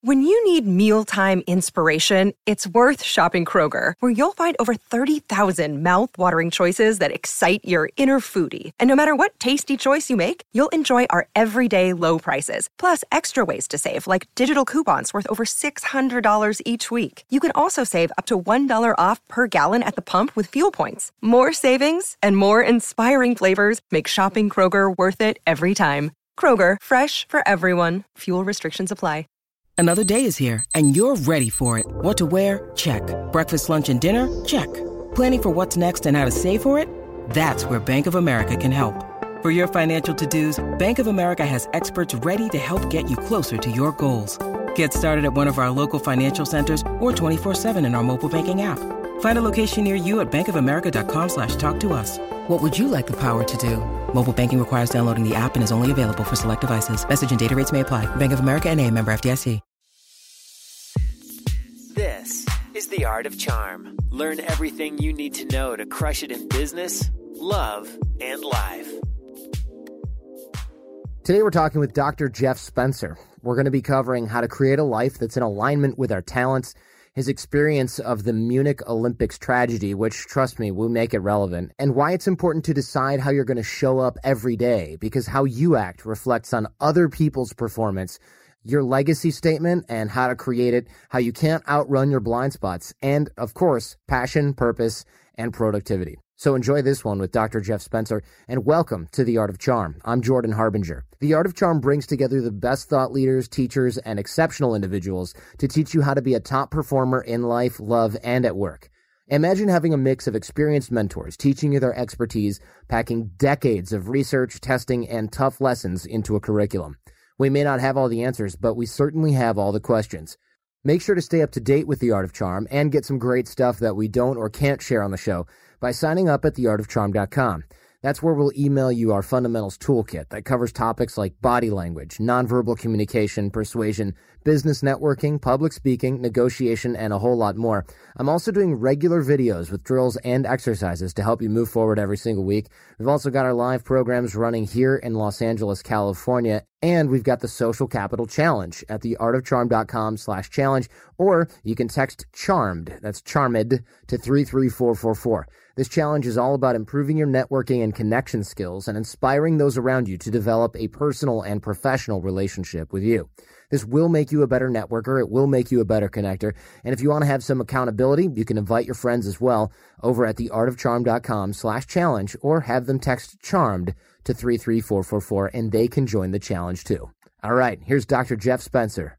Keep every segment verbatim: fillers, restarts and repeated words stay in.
When you need mealtime inspiration, it's worth shopping Kroger, where you'll find over thirty thousand mouth-watering choices that excite your inner foodie. And no matter what tasty choice you make, you'll enjoy our everyday low prices, plus extra ways to save, like digital coupons worth over six hundred dollars each week. You can also save up to one dollar off per gallon at the pump with fuel points. More savings and more inspiring flavors make shopping Kroger worth it every time. Kroger, fresh for everyone. Fuel restrictions apply. Another day is here, and you're ready for it. What to wear? Check. Breakfast, lunch, and dinner? Check. Planning for what's next and how to save for it? That's where Bank of America can help. For your financial to-dos, Bank of America has experts ready to help get you closer to your goals. Get started at one of our local financial centers or twenty-four seven in our mobile banking app. Find a location near you at bankofamerica.com slash talk to us. What would you like the power to do? Mobile banking requires downloading the app and is only available for select devices. Message and data rates may apply. Bank of America N A, member F D I C. This is The Art of Charm. Learn everything you need to know to crush it in business, love, and life. Today we're talking with Doctor Jeff Spencer. We're going to be covering how to create a life that's in alignment with our talents, his experience of the Munich Olympics tragedy, which, trust me, will make it relevant, and why it's important to decide how you're going to show up every day, because how you act reflects on other people's performance, your legacy statement and how to create it, how you can't outrun your blind spots, and, of course, passion, purpose, and productivity. So enjoy this one with Doctor Jeff Spencer, and welcome to The Art of Charm. I'm Jordan Harbinger. The Art of Charm brings together the best thought leaders, teachers, and exceptional individuals to teach you how to be a top performer in life, love, and at work. Imagine having a mix of experienced mentors teaching you their expertise, packing decades of research, testing, and tough lessons into a curriculum. We may not have all the answers, but we certainly have all the questions. Make sure to stay up to date with The Art of Charm and get some great stuff that we don't or can't share on the show by signing up at the art of charm dot com. That's where we'll email you our fundamentals toolkit that covers topics like body language, nonverbal communication, persuasion, business networking, public speaking, negotiation, and a whole lot more. I'm also doing regular videos with drills and exercises to help you move forward every single week. We've also got our live programs running here in Los Angeles, California, and we've got the Social Capital Challenge at the art of charm dot com slash challenge, or you can text CHARMED, that's CHARMED, to three three four four four. This challenge is all about improving your networking and connection skills and inspiring those around you to develop a personal and professional relationship with you. This will make you a better networker. It will make you a better connector. And if you want to have some accountability, you can invite your friends as well over at the art of charm dot com slash challenge, or have them text CHARMED to three three four four four, and they can join the challenge too. All right, here's Doctor Jeff Spencer.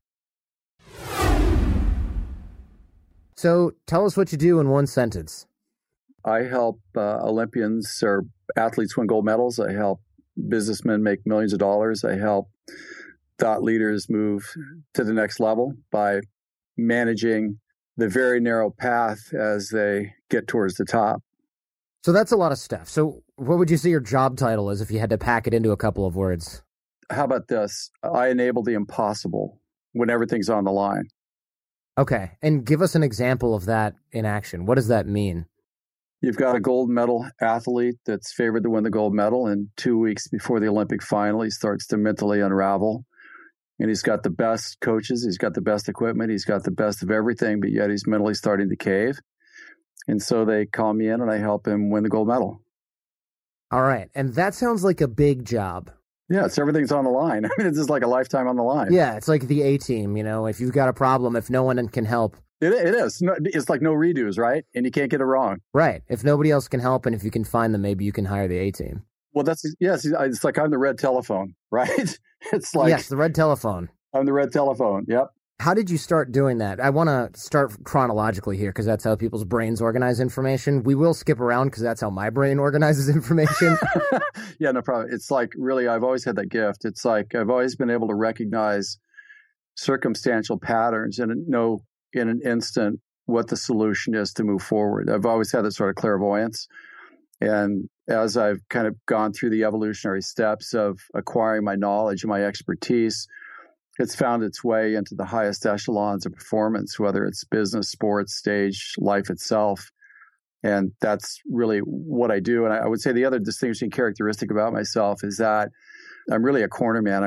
So tell us what you do in one sentence. I help uh, Olympians or athletes win gold medals. I help businessmen make millions of dollars. I help thought leaders move to the next level by managing the very narrow path as they get towards the top. So that's a lot of stuff. So what would you say your job title is if you had to pack it into a couple of words? How about this? I enable the impossible when everything's on the line. Okay. And give us an example of that in action. What does that mean? You've got a gold medal athlete that's favored to win the gold medal, and two weeks before the Olympic final, he starts to mentally unravel. And he's got the best coaches, he's got the best equipment, he's got the best of everything, but yet he's mentally starting to cave. And so they call me in and I help him win the gold medal. All right. And that sounds like a big job. Yeah, it's everything's on the line. I mean, it's just like a lifetime on the line. Yeah, it's like the A-team, you know, if you've got a problem, if no one can help. It, it is. No, it's like no redos, right? And you can't get it wrong. Right. If nobody else can help, and if you can find them, maybe you can hire the A-team. Well, that's, yes, it's like I'm the red telephone, right? It's like. Yes, the red telephone. I'm the red telephone. Yep. How did you start doing that? I want to start chronologically here because that's how people's brains organize information. We will skip around because that's how my brain organizes information. Yeah, no problem. It's like, really, I've always had that gift. It's like I've always been able to recognize circumstantial patterns and know in an instant what the solution is to move forward. I've always had that sort of clairvoyance. And as I've kind of gone through the evolutionary steps of acquiring my knowledge and my expertise, it's found its way into the highest echelons of performance, whether it's business, sports, stage, life itself. And that's really what I do. And I would say the other distinguishing characteristic about myself is that I'm really a corner man. I'm not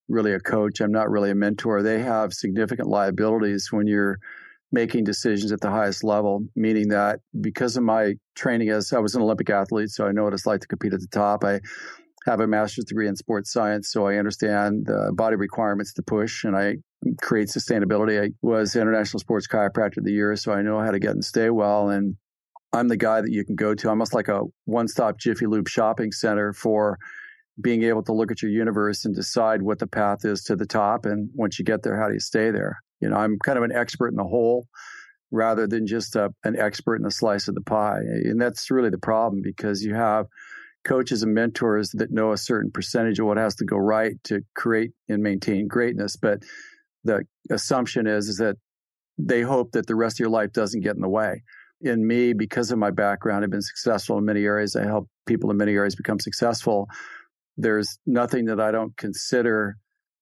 really a coach. I'm not really a mentor. They have significant liabilities when you're making decisions at the highest level, meaning that because of my training as I was an Olympic athlete, so I know what it's like to compete at the top. I have a master's degree in sports science, so I understand the body requirements to push, and I create sustainability. I was International Sports Chiropractor of the Year, so I know how to get and stay well. And I'm the guy that you can go to, almost like a one-stop Jiffy Lube shopping center for being able to look at your universe and decide what the path is to the top. And once you get there, how do you stay there? You know, I'm kind of an expert in the whole rather than just a, an expert in a slice of the pie. And that's really the problem, because you have coaches and mentors that know a certain percentage of what has to go right to create and maintain greatness. But the assumption is, is that they hope that the rest of your life doesn't get in the way. In me, because of my background, I've been successful in many areas. I help people in many areas become successful. There's nothing that I don't consider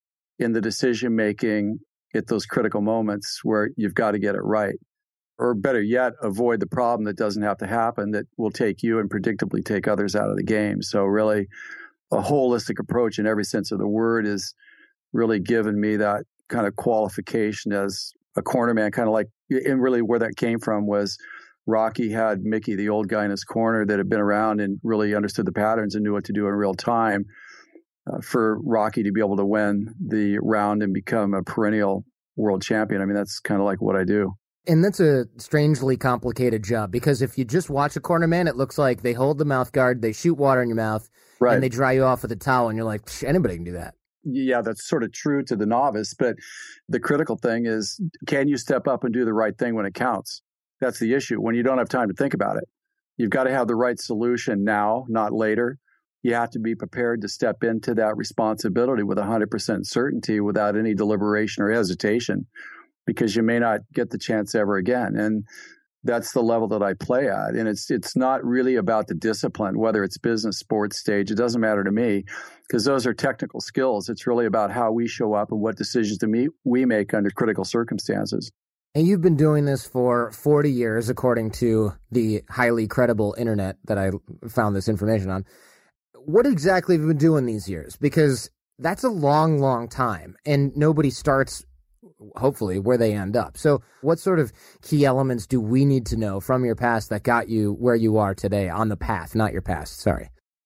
in the decision-making at those critical moments where you've got to get it right. Or better yet, avoid the problem that doesn't have to happen, that will take you and predictably take others out of the game. So really, a holistic approach in every sense of the word is really given me that kind of qualification as a cornerman, kind of like, and really where that came from was Rocky had Mickey, the old guy in his corner that had been around and really understood the patterns and knew what to do in real time. Uh, for Rocky to be able to win the round and become a perennial world champion, I mean, that's kind of like what I do. And that's a strangely complicated job, because if you just watch a cornerman, it looks like they hold the mouth guard, they shoot water in your mouth, right, and they dry you off with a towel, and you're like, anybody can do that. Yeah, that's sort of true to the novice, but the critical thing is, can you step up and do the right thing when it counts? That's the issue. When you don't have time to think about it, you've got to have the right solution now, not later. You have to be prepared to step into that responsibility with one hundred percent certainty without any deliberation or hesitation, because you may not get the chance ever again. And that's the level that I play at. And it's it's not really about the discipline, whether it's business, sports, stage. It doesn't matter to me, because those are technical skills. It's really about how we show up and what decisions to meet, we make under critical circumstances. And you've been doing this for forty years, according to the highly credible internet that I found this information on. What exactly have you been doing these years? Because that's a long, long time, and nobody starts, hopefully, where they end up. So what sort of key elements do we need to know from your past that got you where you are today, on the path, not your past? Sorry.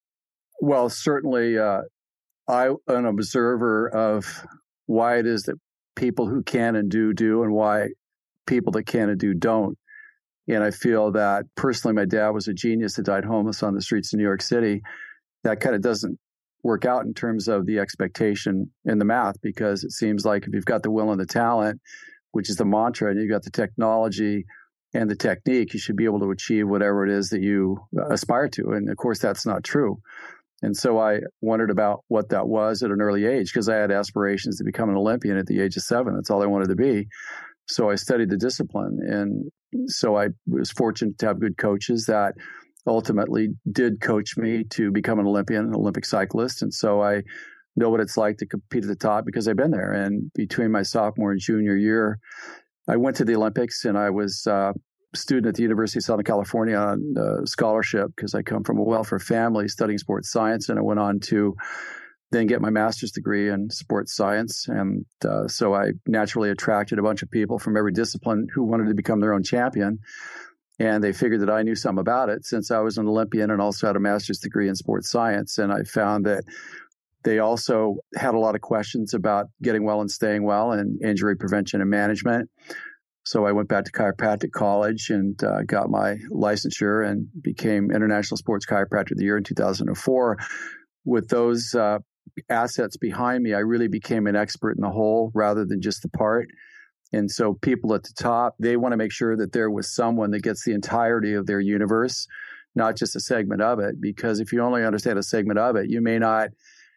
Well, certainly, uh, I'm an observer of why it is that people who can and do, do, and why people that can and do don't. And I feel that personally, my dad was a genius that died homeless on the streets of New York City. That kind of doesn't work out in terms of the expectation in the math, because it seems like if you've got the will and the talent, which is the mantra, and you've got the technology and the technique, you should be able to achieve whatever it is that you aspire to. And of course, that's not true. And so I wondered about what that was at an early age, because I had aspirations to become an Olympian at the age of seven. That's all I wanted to be. So I studied the discipline. And so I was fortunate to have good coaches that ultimately did coach me to become an Olympian, an Olympic cyclist. And so I know what it's like to compete at the top because I've been there. And between my sophomore and junior year, I went to the Olympics, and I was uh, a student at the University of Southern California on uh, scholarship, because I come from a welfare family studying sports science. And I went on to then get my master's degree in sports science. And uh, so I naturally attracted a bunch of people from every discipline who wanted to become their own champion. And they figured that I knew something about it, since I was an Olympian and also had a master's degree in sports science. And I found that they also had a lot of questions about getting well and staying well and injury prevention and management. So I went back to chiropractic college and uh, got my licensure and became International Sports Chiropractor of the Year in two thousand four. With those uh, assets behind me, I really became an expert in the whole rather than just the part. And so people at the top, they want to make sure that there was someone that gets the entirety of their universe, not just a segment of it. Because if you only understand a segment of it, you may not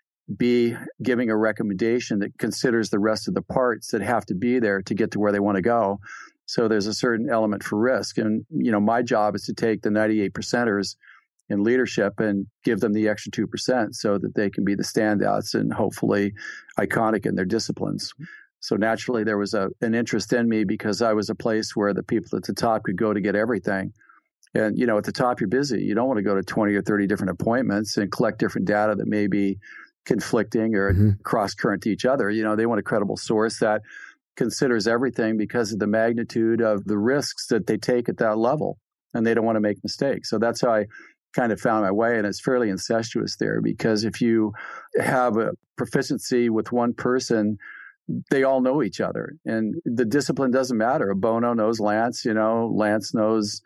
be giving a recommendation that considers the rest of the parts that have to be there to get to where they want to go. So there's a certain element for risk. And, you know, my job is to take the ninety-eight percenters in leadership and give them the extra two percent so that they can be the standouts and hopefully iconic in their disciplines. So naturally, there was a, an interest in me because I was a place where the people at the top could go to get everything. And, you know, at the top, you're busy. You don't want to go to twenty or thirty different appointments and collect different data that may be conflicting or mm-hmm. cross-current to each other. You know, they want a credible source that considers everything because of the magnitude of the risks that they take at that level, and they don't want to make mistakes. So that's how I kind of found my way, and it's fairly incestuous there, because if you have a proficiency with one person, they all know each other, and the discipline doesn't matter. Bono knows Lance, you know, Lance knows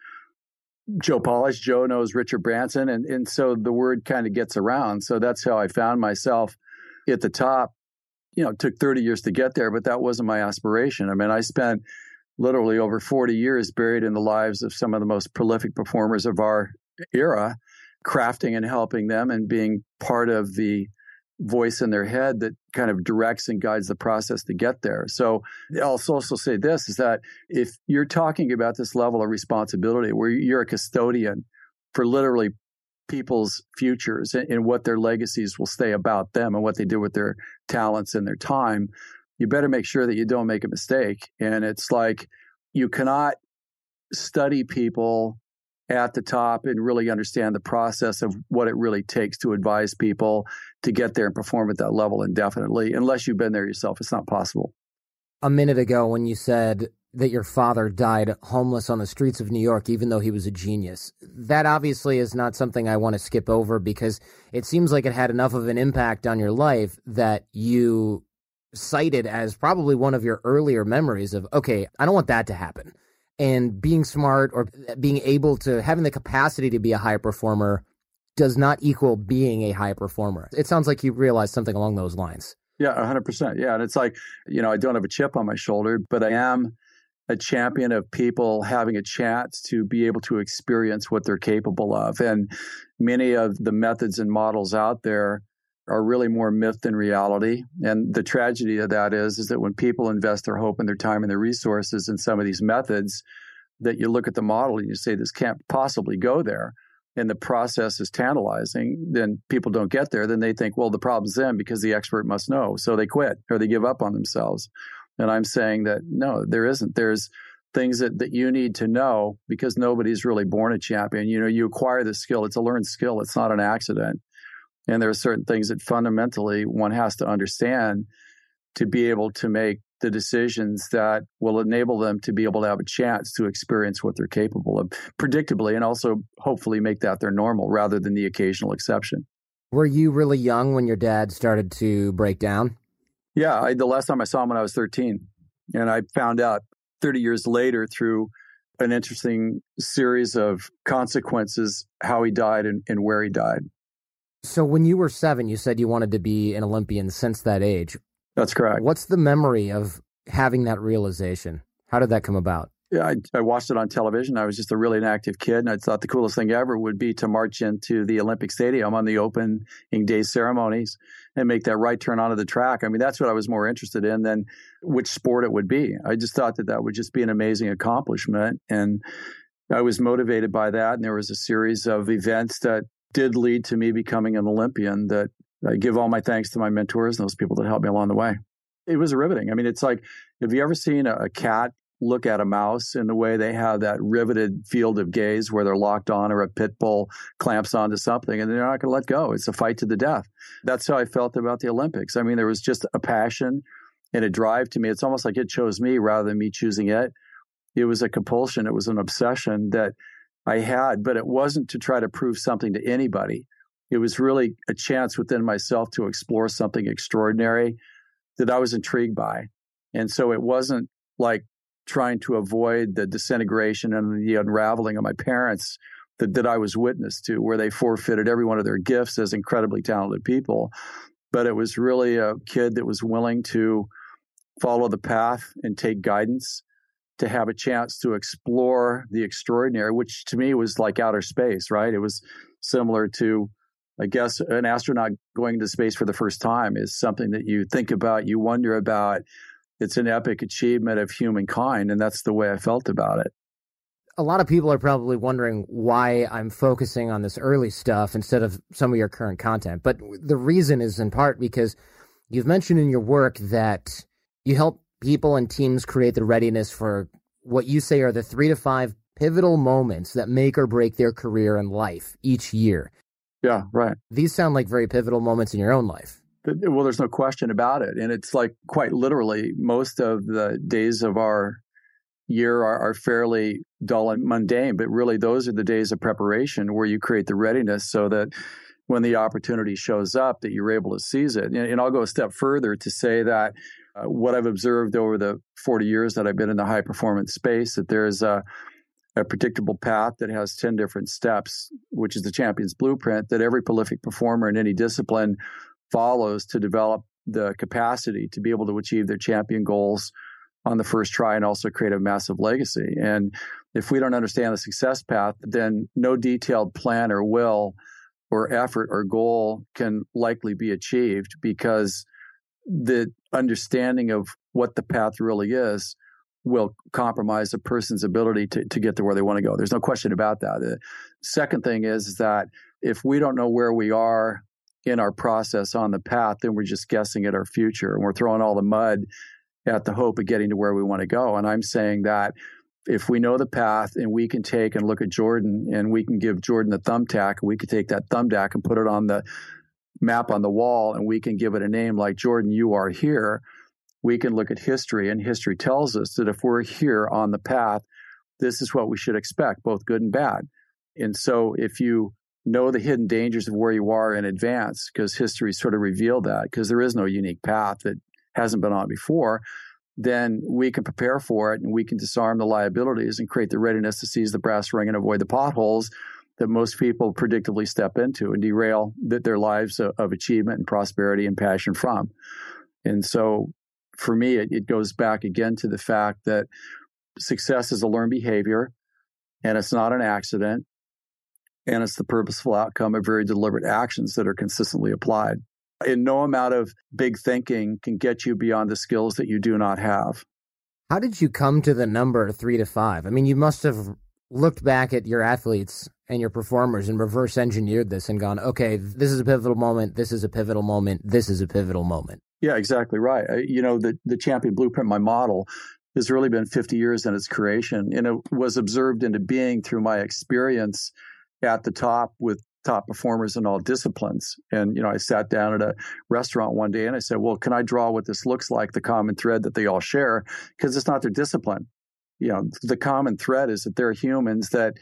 Joe Polish, Joe knows Richard Branson, and, and so the word kind of gets around. So that's how I found myself at the top. You know, it took thirty years to get there, but that wasn't my aspiration. I mean, I spent literally over forty years buried in the lives of some of the most prolific performers of our era, crafting and helping them and being part of the voice in their head that kind of directs and guides the process to get there. So I'll also say this, is that if you're talking about this level of responsibility where you're a custodian for literally people's futures and, and what their legacies will stay about them and what they do with their talents and their time, you better make sure that you don't make a mistake. And it's like you cannot study people at the top and really understand the process of what it really takes to advise people to get there and perform at that level indefinitely. Unless you've been there yourself, it's not possible. A minute ago, when you said that your father died homeless on the streets of New York, even though he was a genius, that obviously is not something I want to skip over, because it seems like it had enough of an impact on your life that you cited as probably one of your earlier memories of, okay, I don't want that to happen. And being smart or being able to, having the capacity to be a high performer does not equal being a high performer. It sounds like you realized something along those lines. Yeah, one hundred percent. Yeah. And it's like, you know, I don't have a chip on my shoulder, but I am a champion of people having a chance to be able to experience what they're capable of. And many of the methods and models out there are really more myth than reality. And the tragedy of that is, is that when people invest their hope and their time and their resources in some of these methods, that you look at the model and you say, this can't possibly go there, and the process is tantalizing, then people don't get there. Then they think, well, the problem's them because the expert must know. So they quit or they give up on themselves. And I'm saying that, no, there isn't. There's things that, that you need to know, because nobody's really born a champion. You know, you acquire the skill. It's a learned skill. It's not an accident. And there are certain things that fundamentally one has to understand to be able to make the decisions that will enable them to be able to have a chance to experience what they're capable of predictably, and also hopefully make that their normal rather than the occasional exception. Were you really young when your dad started to break down? Yeah, I, the last time I saw him when I was thirteen. And I found out thirty years later through an interesting series of consequences how he died and, and where he died. So when you were seven, you said you wanted to be an Olympian since that age. That's correct. What's the memory of having that realization? How did that come about? Yeah, I, I watched it on television. I was just a really inactive kid, and I thought the coolest thing ever would be to march into the Olympic Stadium on the opening day ceremonies and make that right turn onto the track. I mean, that's what I was more interested in than which sport it would be. I just thought that that would just be an amazing accomplishment, and I was motivated by that, and there was a series of events that did lead to me becoming an Olympian that I give all my thanks to my mentors and those people that helped me along the way. It was riveting. I mean, it's like, have you ever seen a, a cat look at a mouse in the way they have that riveted field of gaze where they're locked on, or a pit bull clamps onto something and they're not going to let go? It's a fight to the death. That's how I felt about the Olympics. I mean, there was just a passion and a drive to me. It's almost like it chose me rather than me choosing it. It was a compulsion. It was an obsession that I had, but it wasn't to try to prove something to anybody. It was really a chance within myself to explore something extraordinary that I was intrigued by. And so it wasn't like trying to avoid the disintegration and the unraveling of my parents that, that I was witness to, where they forfeited every one of their gifts as incredibly talented people. But it was really a kid that was willing to follow the path and take guidance, to have a chance to explore the extraordinary, which to me was like outer space, right? It was similar to, I guess, an astronaut going into space for the first time is something that you think about, you wonder about. It's an epic achievement of humankind, and that's the way I felt about it. A lot of people are probably wondering why I'm focusing on this early stuff instead of some of your current content. But the reason is in part because you've mentioned in your work that you help people and teams create the readiness for what you say are the three to five pivotal moments that make or break their career and life each year. Yeah, right. These sound like very pivotal moments in your own life. Well, there's no question about it. And it's like quite literally most of the days of our year are, are fairly dull and mundane, but really those are the days of preparation where you create the readiness so that when the opportunity shows up that you're able to seize it. And, and I'll go a step further to say that uh, what I've observed over the forty years that I've been in the high performance space, that there's a, a predictable path that has ten different steps, which is the champion's blueprint that every prolific performer in any discipline follows to develop the capacity to be able to achieve their champion goals on the first try and also create a massive legacy. And if we don't understand the success path, then no detailed plan or will or effort or goal can likely be achieved, because the understanding of what the path really is will compromise a person's ability to, to get to where they want to go. There's no question about that. The second thing is, is that if we don't know where we are in our process on the path, then we're just guessing at our future and we're throwing all the mud at the hope of getting to where we want to go. And I'm saying that if we know the path and we can take and look at Jordan and we can give Jordan a thumbtack, we could take that thumbtack and put it on the map on the wall and we can give it a name like Jordan, you are here. We can look at history, and history tells us that if we're here on the path, this is what we should expect, both good and bad. And so if you know the hidden dangers of where you are in advance, because history sort of revealed that, because there is no unique path that hasn't been on before, then we can prepare for it and we can disarm the liabilities and create the readiness to seize the brass ring and avoid the potholes that most people predictably step into and derail their lives of, of achievement and prosperity and passion from. And so for me, it, it goes back again to the fact that success is a learned behavior and it's not an accident, and it's the purposeful outcome of very deliberate actions that are consistently applied. And no amount of big thinking can get you beyond the skills that you do not have. How did you come to the number three to five? I mean, you must have looked back at your athletes and your performers and reverse engineered this and gone, okay, this is a pivotal moment, this is a pivotal moment, this is a pivotal moment. Yeah, exactly right. I, you know, the, the Champion Blueprint, my model, has really been fifty years in its creation, and it was observed into being through my experience at the top with top performers in all disciplines. And, you know, I sat down at a restaurant one day and I said, well, can I draw what this looks like, the common thread that they all share? Because it's not their discipline. You know, the common thread is that they're humans that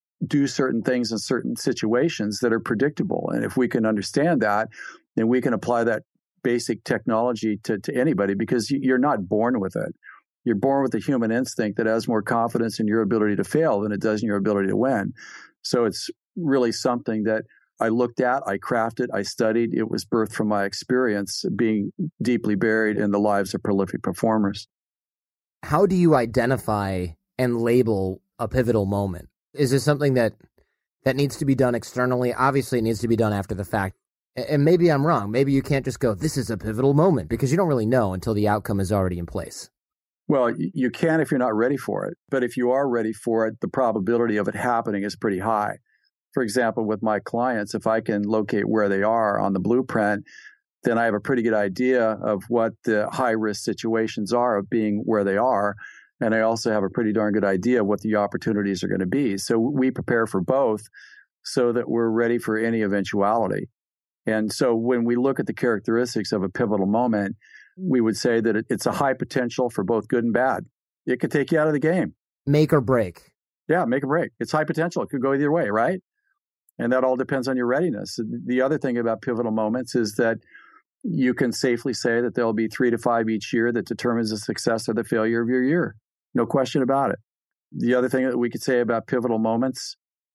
do certain things in certain situations that are predictable. And if we can understand that, then we can apply that basic technology to, to anybody, because you're not born with it. You're born with a human instinct that has more confidence in your ability to fail than it does in your ability to win. So it's really something that I looked at, I crafted, I studied. It was birthed from my experience being deeply buried in the lives of prolific performers. How do you identify and label a pivotal moment? Is this something that that needs to be done externally? Obviously, it needs to be done after the fact. And maybe I'm wrong. Maybe you can't just go, this is a pivotal moment, because you don't really know until the outcome is already in place. Well, you can if you're not ready for it. But if you are ready for it, the probability of it happening is pretty high. For example, with my clients, if I can locate where they are on the blueprint, then I have a pretty good idea of what the high-risk situations are of being where they are. And I also have a pretty darn good idea what the opportunities are going to be. So we prepare for both so that we're ready for any eventuality. And so when we look at the characteristics of a pivotal moment, we would say that it's a high potential for both good and bad. It could take you out of the game. Make or break. Yeah, make or break. It's high potential. It could go either way, right? And that all depends on your readiness. The other thing about pivotal moments is that you can safely say that there'll be three to five each year that determines the success or the failure of your year. No question about it. The other thing that we could say about pivotal moments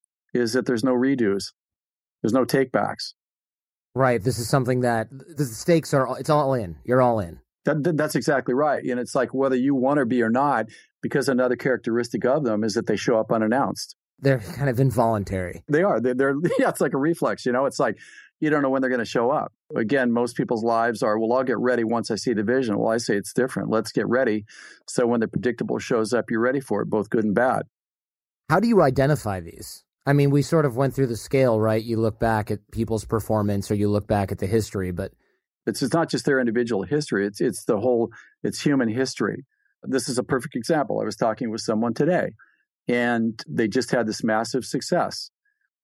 is that there's no redos. There's no takebacks. Right. This is something that the stakes are, it's all in. You're all in. That, that, that's exactly right. And it's like whether you want to be or not, because another characteristic of them is that they show up unannounced. They're kind of involuntary. They are. They're, they're yeah, it's like a reflex, you know? It's like you don't know when they're going to show up. Again, most people's lives are, well, I'll get ready once I see the vision. Well, I say it's different. Let's get ready. So when the predictable shows up, you're ready for it, both good and bad. How do you identify these? I mean, we sort of went through the scale, right? You look back at people's performance or you look back at the history, but it's, it's not just their individual history. It's, it's the whole, it's human history. This is a perfect example. I was talking with someone today and they just had this massive success.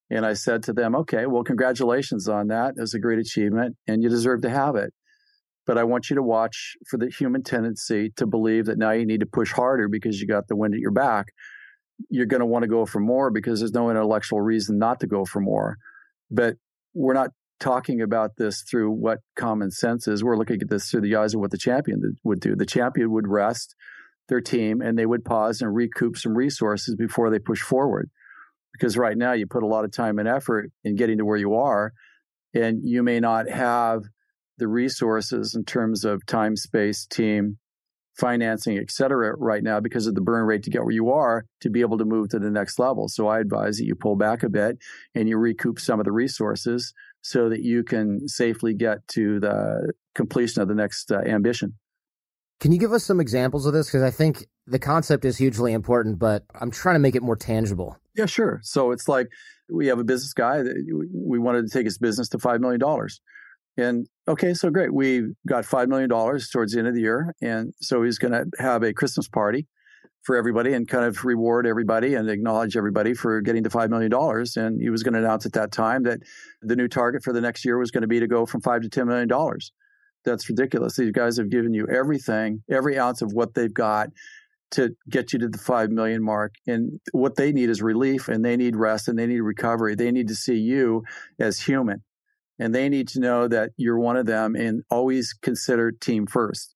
And I said to them, okay, well, congratulations on that. It was a great achievement and you deserve to have it. But I want you to watch for the human tendency to believe that now you need to push harder because you got the wind at your back. You're going to want to go for more because there's no intellectual reason not to go for more. But we're not talking about this through what common sense is. We're looking at this through the eyes of what the champion would do. The champion would rest their team and they would pause and recoup some resources before they push forward. Because right now you put a lot of time and effort in getting to where you are, and you may not have the resources in terms of time, space, team, financing, et cetera, right now because of the burn rate to get where you are to be able to move to the next level. So I advise that you pull back a bit and you recoup some of the resources so that you can safely get to the completion of the next uh, ambition. Can you give us some examples of this? Because I think the concept is hugely important, but I'm trying to make it more tangible. Yeah, sure. So it's like we have a business guy that we wanted to take his business to five million dollars. And okay, so great. We got five million dollars towards the end of the year. And so he's going to have a Christmas party for everybody and kind of reward everybody and acknowledge everybody for getting to five million dollars. And he was going to announce at that time that the new target for the next year was going to be to go from five to ten million dollars. That's ridiculous. These guys have given you everything, every ounce of what they've got to get you to the five million mark. And what they need is relief, and they need rest, and they need recovery. They need to see you as human, and they need to know that you're one of them, and always consider team first.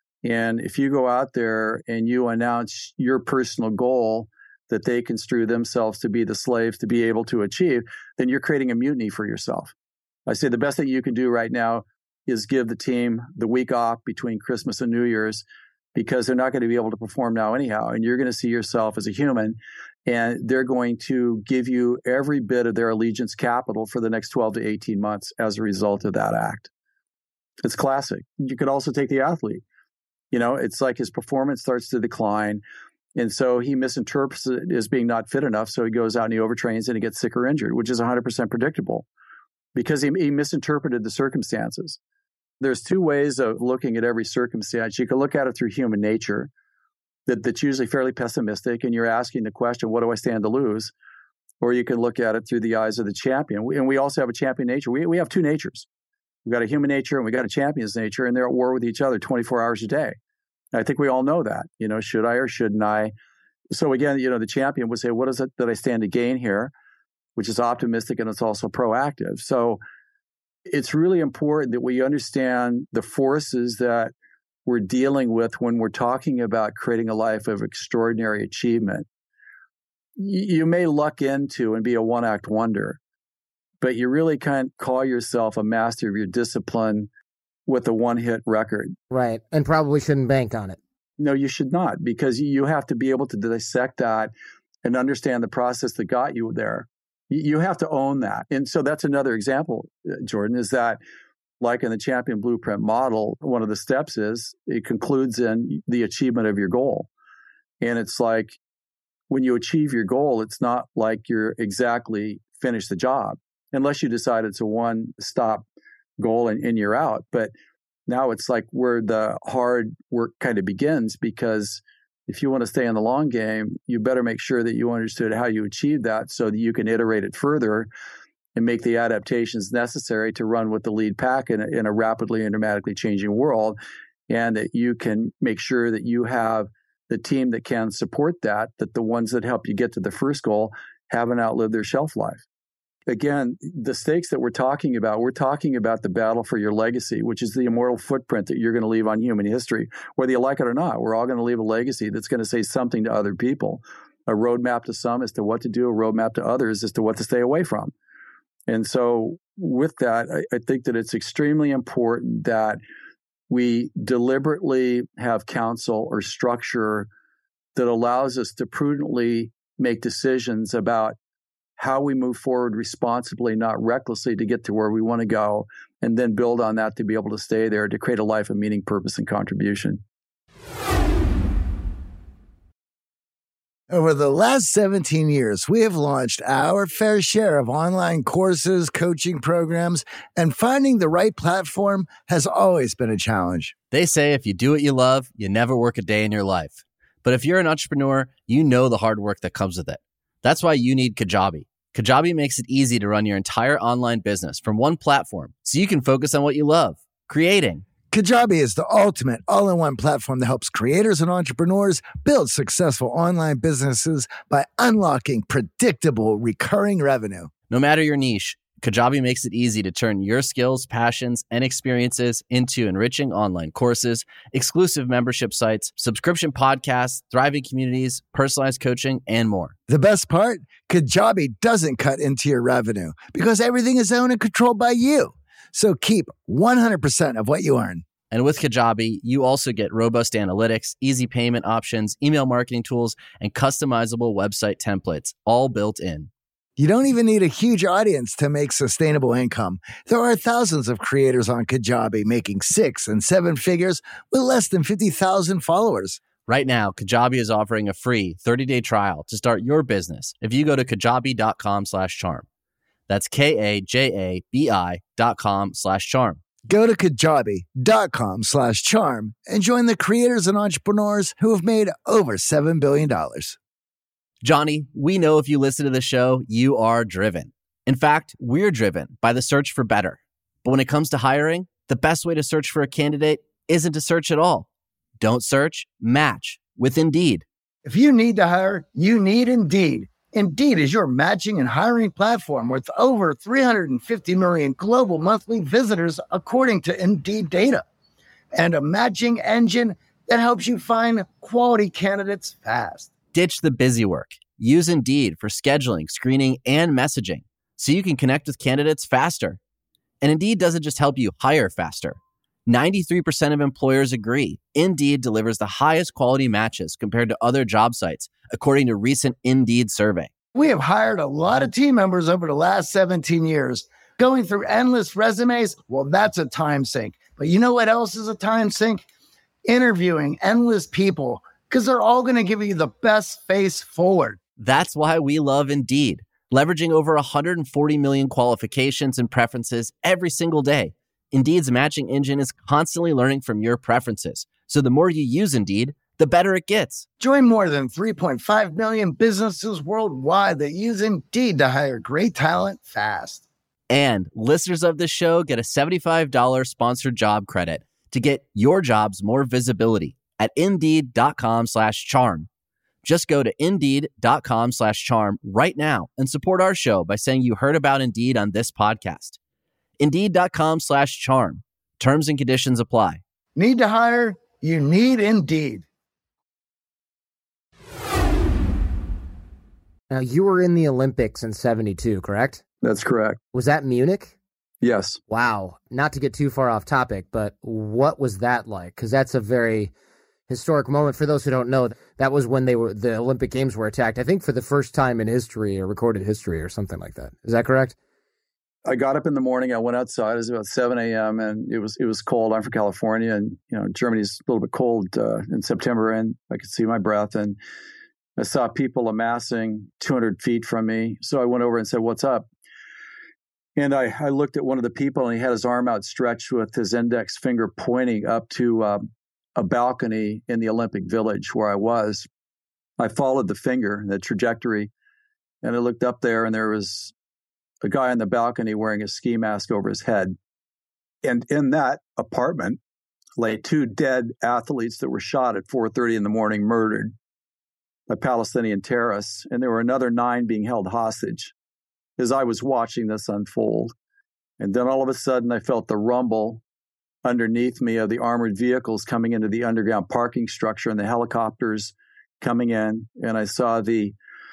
And if you go out there and you announce your personal goal that they construe themselves to be the slaves to be able to achieve, then you're creating a mutiny for yourself. I say the best thing you can do right now is give the team the week off between Christmas and New Year's, because they're not going to be able to perform now anyhow. And you're going to see yourself as a human, and they're going to give you every bit of their allegiance capital for the next twelve to eighteen months as a result of that act. It's classic. You could also take the athlete. You know, it's like his performance starts to decline. And so he misinterprets it as being not fit enough. So he goes out and he overtrains and he gets sick or injured, which is one hundred percent predictable because he, he misinterpreted the circumstances. There's two ways of looking at every circumstance. You can look at it through human nature, that, that's usually fairly pessimistic, and you're asking the question, what do I stand to lose? Or you can look at it through the eyes of the champion. We, and we also have a champion nature. We, we have two natures. We've got a human nature and we got a champion's nature, and they're at war with each other twenty-four hours a day. And I think we all know that. You know, should I or shouldn't I? So again, you know, the champion would say, what is it that I stand to gain here? Which is optimistic, and it's also proactive. So it's really important that we understand the forces that we're dealing with when we're talking about creating a life of extraordinary achievement. You may luck into and be a one-act wonder, but you really can't call yourself a master of your discipline with a one-hit record. Right, and probably shouldn't bank on it. No, you should not, because you have to be able to dissect that and understand the process that got you there. You have to own that. And so that's another example, Jordan, is that like in the Champion Blueprint model, one of the steps is it concludes in the achievement of your goal. And it's like when you achieve your goal, it's not like you're exactly finished the job, unless you decide it's a one-stop goal and, and you're out. But now it's like where the hard work kind of begins, because if you want to stay in the long game, you better make sure that you understood how you achieve that so that you can iterate it further and make the adaptations necessary to run with the lead pack in a, in a rapidly and dramatically changing world, and that you can make sure that you have the team that can support that, that the ones that help you get to the first goal haven't outlived their shelf life. Again, the stakes that we're talking about, we're talking about the battle for your legacy, which is the immortal footprint that you're going to leave on human history. Whether you like it or not, we're all going to leave a legacy that's going to say something to other people. A roadmap to some as to what to do, a roadmap to others as to what to stay away from. And so with that, I, I think that it's extremely important that we deliberately have counsel or structure that allows us to prudently make decisions about how we move forward responsibly, not recklessly, to get to where we want to go, and then build on that to be able to stay there, to create a life of meaning, purpose, and contribution. Over the last seventeen years, we have launched our fair share of online courses, coaching programs, and finding the right platform has always been a challenge. They say if you do what you love, you never work a day in your life. But if you're an entrepreneur, you know the hard work that comes with it. That's why you need Kajabi. Kajabi makes it easy to run your entire online business from one platform so you can focus on what you love, creating. Kajabi is the ultimate all-in-one platform that helps creators and entrepreneurs build successful online businesses by unlocking predictable, recurring revenue. No matter your niche, Kajabi makes it easy to turn your skills, passions, and experiences into enriching online courses, exclusive membership sites, subscription podcasts, thriving communities, personalized coaching, and more. The best part? Kajabi doesn't cut into your revenue because everything is owned and controlled by you. So keep one hundred percent of what you earn. And with Kajabi, you also get robust analytics, easy payment options, email marketing tools, and customizable website templates, all built in. You don't even need a huge audience to make sustainable income. There are thousands of creators on Kajabi making six and seven figures with less than fifty thousand followers. Right now, Kajabi is offering a free thirty-day trial to start your business if you go to kajabi.com slash charm. That's K-A-J-A-B-I dot com slash charm. Go to kajabi.com slash charm and join the creators and entrepreneurs who have made over seven billion dollars. Johnny, we know if you listen to the show, you are driven. In fact, we're driven by the search for better. But when it comes to hiring, the best way to search for a candidate isn't to search at all. Don't search, match with Indeed. If you need to hire, you need Indeed. Indeed is your matching and hiring platform with over three hundred fifty million global monthly visitors, according to Indeed data, and a matching engine that helps you find quality candidates fast. Ditch the busy work. Use Indeed for scheduling, screening, and messaging so you can connect with candidates faster. And Indeed doesn't just help you hire faster. ninety-three percent of employers agree Indeed delivers the highest quality matches compared to other job sites, according to a recent Indeed survey. We have hired a lot of team members over the last seventeen years. Going through endless resumes, well, that's a time sink. But you know what else is a time sink? Interviewing endless people, because they're all going to give you the best face forward. That's why we love Indeed, leveraging over one hundred forty million qualifications and preferences every single day. Indeed's matching engine is constantly learning from your preferences. So the more you use Indeed, the better it gets. Join more than three point five million businesses worldwide that use Indeed to hire great talent fast. And listeners of this show get a seventy-five dollars sponsored job credit to get your jobs more visibility at Indeed.com slash charm. Just go to Indeed.com slash charm right now and support our show by saying you heard about Indeed on this podcast. Indeed.com slash charm. Terms and conditions apply. Need to hire? You need Indeed. Now, you were in the Olympics in seventy-two, correct? That's correct. Was that Munich? Yes. Wow. Not to get too far off topic, but what was that like? Because that's a very historic moment. For those who don't know, that was when they were the Olympic Games were attacked, I think for the first time in history or recorded history or something like that. Is that correct? I got up in the morning. I went outside. It was about seven a.m. and it was it was cold. I'm from California, and you know Germany's a little bit cold uh, in September, and I could see my breath. And I saw people amassing two hundred feet from me. So I went over and said, "What's up?" And I, I looked at one of the people, and he had his arm outstretched with his index finger pointing up to uh, a balcony in the Olympic Village where I was. I followed the finger, the trajectory, and I looked up there, and there was a guy on the balcony wearing a ski mask over his head. And in that apartment lay two dead athletes that were shot at four thirty in the morning, murdered by Palestinian terrorists. And there were another nine being held hostage as I was watching this unfold. And then all of a sudden, I felt the rumble underneath me of the armored vehicles coming into the underground parking structure and the helicopters coming in. And I saw the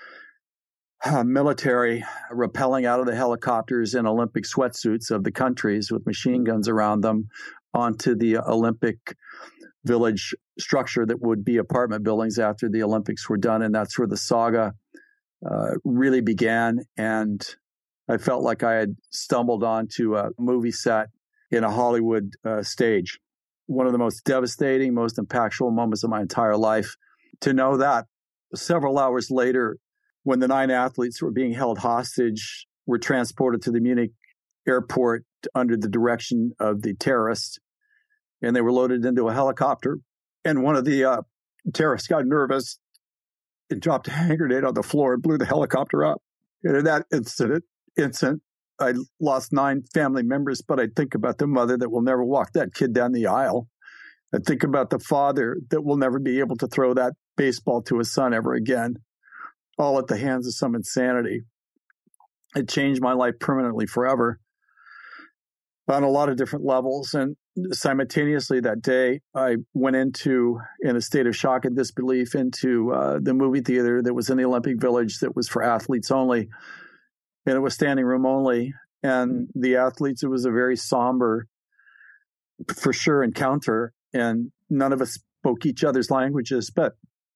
Uh, military rappelling out of the helicopters in Olympic sweatsuits of the countries with machine guns around them onto the Olympic Village structure that would be apartment buildings after the Olympics were done. And that's where the saga uh, really began. And I felt like I had stumbled onto a movie set in a Hollywood uh, stage. One of the most devastating, most impactful moments of my entire life. To know that several hours later, when the nine athletes who were being held hostage were transported to the Munich airport under the direction of the terrorists, and they were loaded into a helicopter. And one of the uh, terrorists got nervous and dropped a hand grenade on the floor and blew the helicopter up. And in that incident, instant, I lost nine family members, but I think about the mother that will never walk that kid down the aisle. I think about the father that will never be able to throw that baseball to his son ever again, all at the hands of some insanity. It changed my life permanently forever on a lot of different levels. And simultaneously that day, I went into, in a state of shock and disbelief, into uh, the movie theater that was in the Olympic Village that was for athletes only. And it was standing room only. And the athletes, it was a very somber, for sure, encounter. And none of us spoke each other's languages, but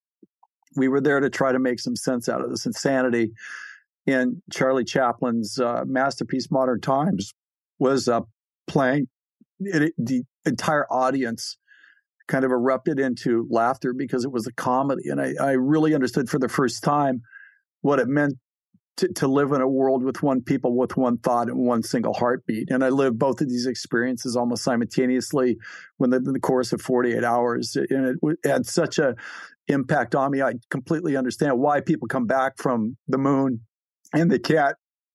we were there to try to make some sense out of this insanity. And Charlie Chaplin's uh, masterpiece, Modern Times, was uh, playing. It, the entire audience kind of erupted into laughter because it was a comedy. And I, I really understood for the first time what it meant to, to live in a world with one people, with one thought and one single heartbeat. And I lived both of these experiences almost simultaneously within the course of forty-eight hours. And it had such a impact on me. I completely understand why people come back from the moon and they can't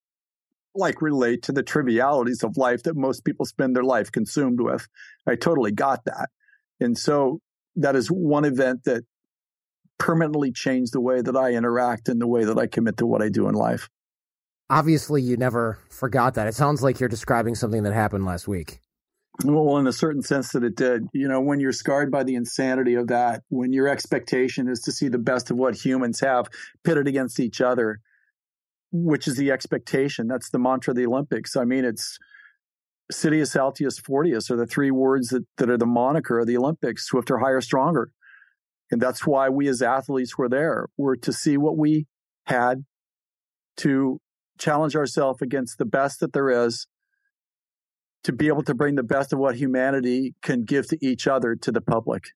like relate to the trivialities of life that most people spend their life consumed with. I totally got that. And so that is one event that permanently changed the way that I interact and the way that I commit to what I do in life. Obviously, you never forgot that. It sounds like you're describing something that happened last week. Well, in a certain sense that it did. You know, when you're scarred by the insanity of that, when your expectation is to see the best of what humans have pitted against each other, which is the expectation. That's the mantra of the Olympics. I mean, it's Citius, Altius, Fortius are the three words that, that are the moniker of the Olympics, swifter, higher, stronger. And that's why we as athletes were there. We're to see what we had, to challenge ourselves against the best that there is, to be able to bring the best of what humanity can give to each other to the public.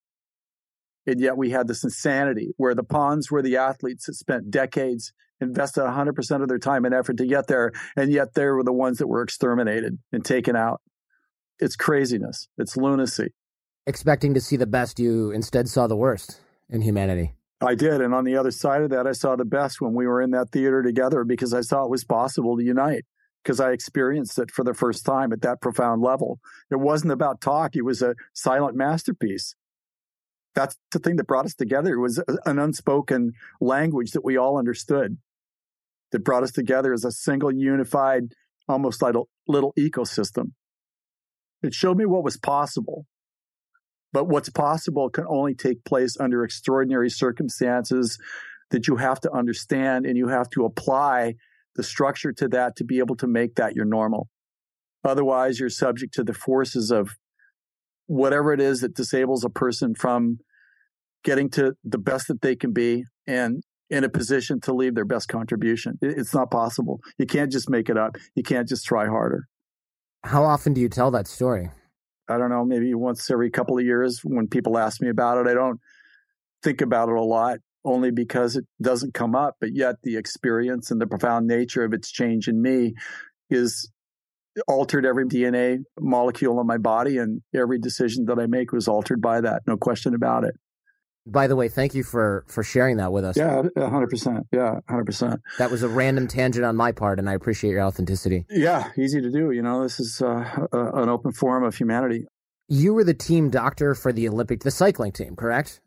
And yet we had this insanity where the pawns were the athletes that spent decades, invested one hundred percent of their time and effort to get there, and yet they were the ones that were exterminated and taken out. It's craziness. It's lunacy. Expecting to see the best, you instead saw the worst in humanity. I did. And on the other side of that, I saw the best when we were in that theater together because I saw it was possible to unite, because I experienced it for the first time at that profound level. It wasn't about talk. It was a silent masterpiece. That's the thing that brought us together. It was an unspoken language that we all understood, that brought us together as a single, unified, almost like a little ecosystem. It showed me what was possible. But what's possible can only take place under extraordinary circumstances that you have to understand, and you have to apply the structure to that to be able to make that your normal. Otherwise, you're subject to the forces of whatever it is that disables a person from getting to the best that they can be and in a position to leave their best contribution. It's not possible. You can't just make it up. You can't just try harder. How often do you tell that story? I don't know, maybe once every couple of years when people ask me about it. I don't think about it a lot, only because it doesn't come up. But yet the experience and the profound nature of its change in me is altered every D N A molecule in my body, and every decision that I make was altered by that. No question about it. By the way, thank you for, for sharing that with us. Yeah, one hundred percent. Yeah, one hundred percent. That was a random tangent on my part, and I appreciate your authenticity. Yeah, easy to do. You know, this is uh, a, an open forum of humanity. You were the team doctor for the Olympic, the cycling team, correct?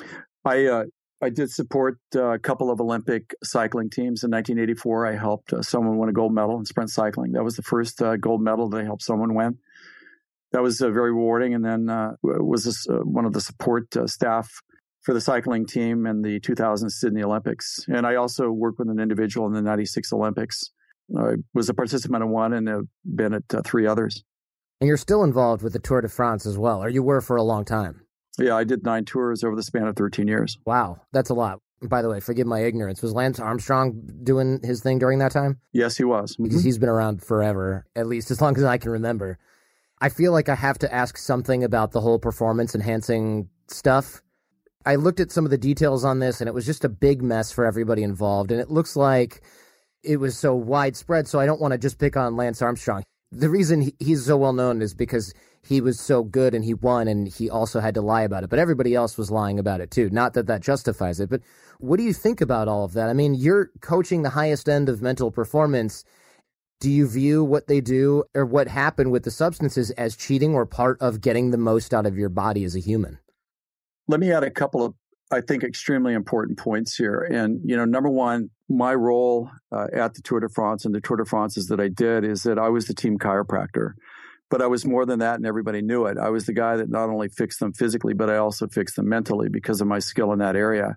I uh, I did support uh, a couple of Olympic cycling teams. In nineteen eighty-four, I helped uh, someone win a gold medal in sprint cycling. That was the first uh, gold medal that I helped someone win. That was uh, very rewarding. And then uh, was this, uh, one of the support uh, staff for the cycling team in the two thousand Sydney Olympics. And I also worked with an individual in the ninety-six Olympics. I was a participant in one and have been at uh, three others. And you're still involved with the Tour de France as well, or you were for a long time. Yeah, I did nine tours over the span of thirteen years. Wow, that's a lot. By the way, forgive my ignorance. Was Lance Armstrong doing his thing during that time? Yes, he was. Because mm-hmm. he's been around forever, at least as long as I can remember. I feel like I have to ask something about the whole performance-enhancing stuff. I looked at some of the details on this, and it was just a big mess for everybody involved. And it looks like it was so widespread, so I don't want to just pick on Lance Armstrong. The reason he's so well known is because he was so good and he won and he also had to lie about it. But everybody else was lying about it too. Not that that justifies it. But what do you think about all of that? I mean, you're coaching the highest end of mental performance. Do you view what they do or what happened with the substances as cheating or part of getting the most out of your body as a human? Let me add a couple of, I think, extremely important points here. And, you know, number one, my role uh, at the Tour de France and the Tour de France's that I did is that I was the team chiropractor. But I was more than that, and everybody knew it. I was the guy that not only fixed them physically, but I also fixed them mentally because of my skill in that area.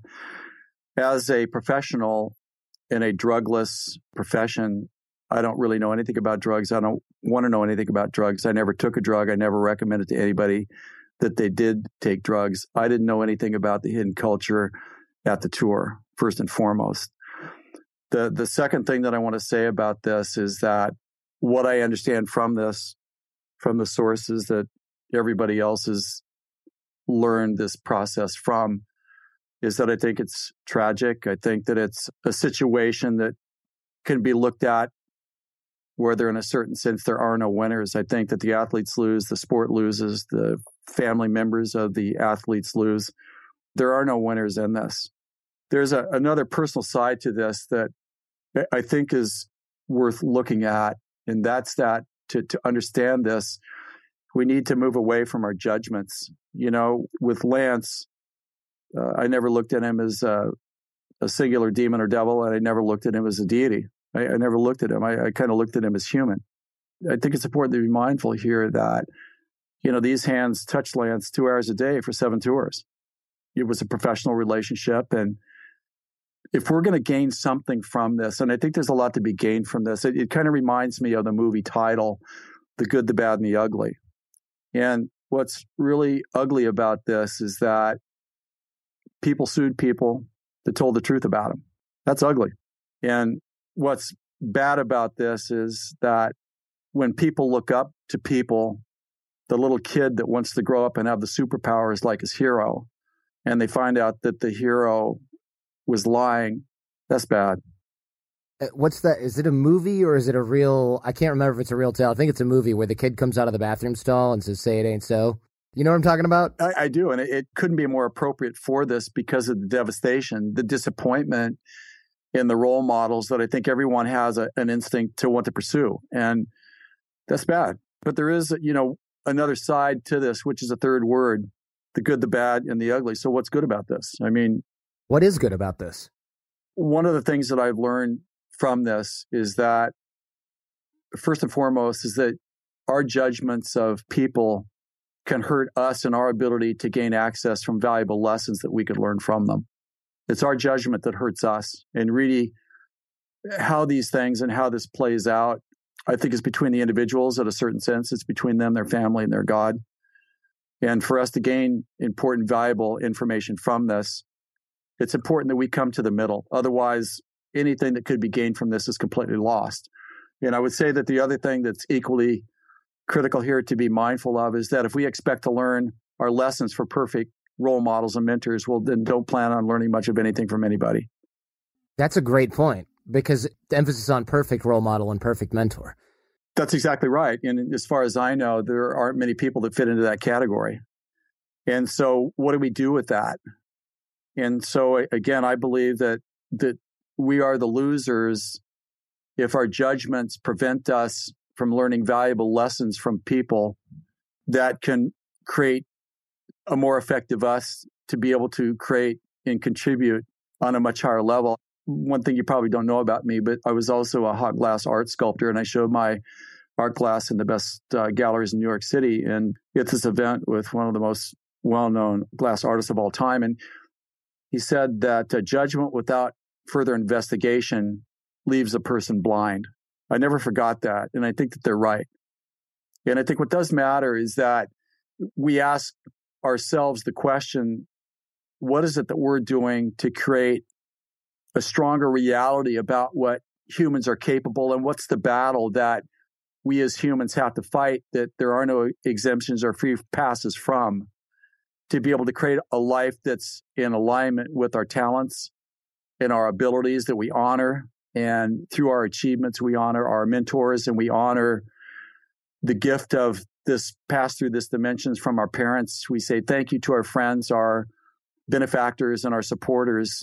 As a professional in a drugless profession, I don't really know anything about drugs. I don't want to know anything about drugs. I never took a drug. I never recommended to anybody that they did take drugs. I didn't know anything about the hidden culture at the Tour, first and foremost. The, the second thing that I want to say about this is that what I understand from this, from the sources that everybody else has learned this process from, is that I think it's tragic. I think that it's a situation that can be looked at where there, in a certain sense, there are no winners. I think that the athletes lose, the sport loses, the family members of the athletes lose. There are no winners in this. There's a, another personal side to this that I think is worth looking at, and that's that to, to understand this, we need to move away from our judgments. You know, with Lance, uh, I never looked at him as a, a singular demon or devil, and I never looked at him as a deity. I, I never looked at him. I, I kind of looked at him as human. I think it's important to be mindful here that, you know, these hands touched Lance two hours a day for seven tours. It was a professional relationship. And if we're going to gain something from this, and I think there's a lot to be gained from this, it, it kind of reminds me of the movie title, The Good, the Bad, and the Ugly. And what's really ugly about this is that people sued people that told the truth about them. That's ugly. And what's bad about this is that when people look up to people, the little kid that wants to grow up and have the superpowers like his hero, and they find out that the hero was lying, that's bad. What's that? Is it a movie or is it a real, I can't remember if it's a real tale. I think it's a movie where the kid comes out of the bathroom stall and says, say it ain't so. You know what I'm talking about? I, I do. And it, it couldn't be more appropriate for this because of the devastation, the disappointment in the role models that I think everyone has a, an instinct to want to pursue. And that's bad. But there is, you know, another side to this, which is a third word, the good, the bad, and the ugly. So what's good about this? I mean, what is good about this? One of the things that I've learned from this is that, first and foremost, is that our judgments of people can hurt us and our ability to gain access from valuable lessons that we could learn from them. It's our judgment that hurts us. And really, how these things and how this plays out, I think is between the individuals in a certain sense. It's between them, their family, and their God. And for us to gain important, valuable information from this, it's important that we come to the middle. Otherwise, anything that could be gained from this is completely lost. And I would say that the other thing that's equally critical here to be mindful of is that if we expect to learn our lessons for perfect role models and mentors, well, then don't plan on learning much of anything from anybody. That's a great point, because the emphasis on perfect role model and perfect mentor. That's exactly right. And as far as I know, there aren't many people that fit into that category. And so what do we do with that? And so, again, I believe that that we are the losers if our judgments prevent us from learning valuable lessons from people that can create a more effective us to be able to create and contribute on a much higher level. One thing you probably don't know about me, but I was also a hot glass art sculptor, and I showed my art glass in the best uh, galleries in New York City. And it's this event with one of the most well-known glass artists of all time. And he said that uh, judgment without further investigation leaves a person blind. I never forgot that. And I think that they're right. And I think what does matter is that we ask ourselves the question, what is it that we're doing to create a stronger reality about what humans are capable, and what's the battle that we as humans have to fight that there are no exemptions or free passes from, to be able to create a life that's in alignment with our talents and our abilities that we honor. And through our achievements, we honor our mentors and we honor the gift of this pass through this dimensions from our parents. We say thank you to our friends, our benefactors, and our supporters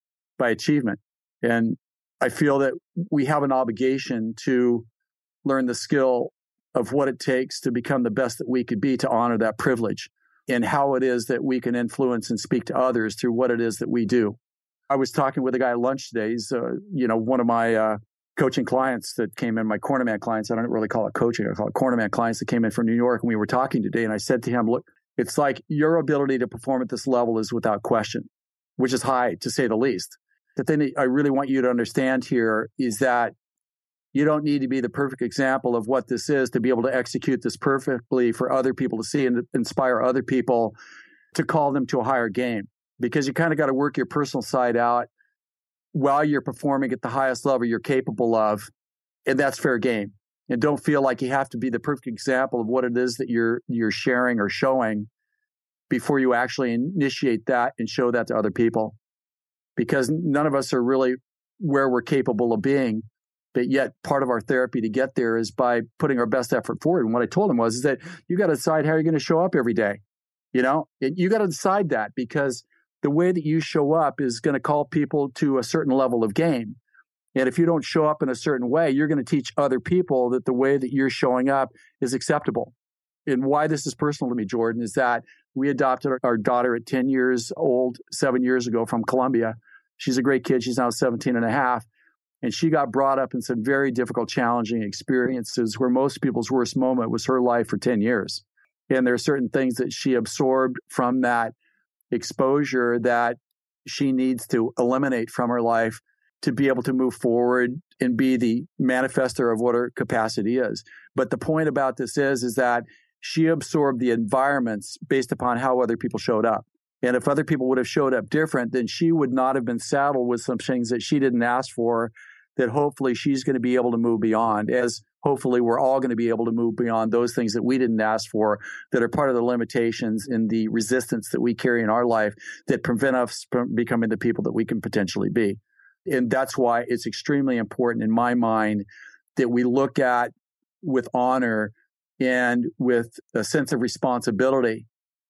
by achievement. And I feel that we have an obligation to learn the skill of what it takes to become the best that we could be, to honor that privilege, and how it is that we can influence and speak to others through what it is that we do. I was talking with a guy at lunch today. He's, uh, you know, one of my uh, coaching clients that came in, my Cornerman clients. I don't really call it coaching. I call it Cornerman clients that came in from New York. And we were talking today. And I said to him, look, it's like your ability to perform at this level is without question, which is high to say the least. The thing that I really want you to understand here is that you don't need to be the perfect example of what this is to be able to execute this perfectly for other people to see and to inspire other people to call them to a higher game. Because you kind of got to work your personal side out while you're performing at the highest level you're capable of. And that's fair game. And don't feel like you have to be the perfect example of what it is that you're you're sharing or showing before you actually initiate that and show that to other people. Because none of us are really where we're capable of being. But yet part of our therapy to get there is by putting our best effort forward. And what I told him was is that you got to decide how you're going to show up every day. You know, it, you got to decide that, because the way that you show up is going to call people to a certain level of game. And if you don't show up in a certain way, you're going to teach other people that the way that you're showing up is acceptable. And why this is personal to me, Jordan, is that we adopted our daughter at ten years old, seven years ago from Colombia. She's a great kid. She's now seventeen and a half. And she got brought up in some very difficult, challenging experiences where most people's worst moment was her life for ten years. And there are certain things that she absorbed from that exposure that she needs to eliminate from her life to be able to move forward and be the manifester of what her capacity is. But the point about this is, is that she absorbed the environments based upon how other people showed up. And if other people would have showed up different, then she would not have been saddled with some things that she didn't ask for, that hopefully she's going to be able to move beyond, as hopefully we're all going to be able to move beyond those things that we didn't ask for, that are part of the limitations and the resistance that we carry in our life that prevent us from becoming the people that we can potentially be. And that's why it's extremely important in my mind that we look at with honor and with a sense of responsibility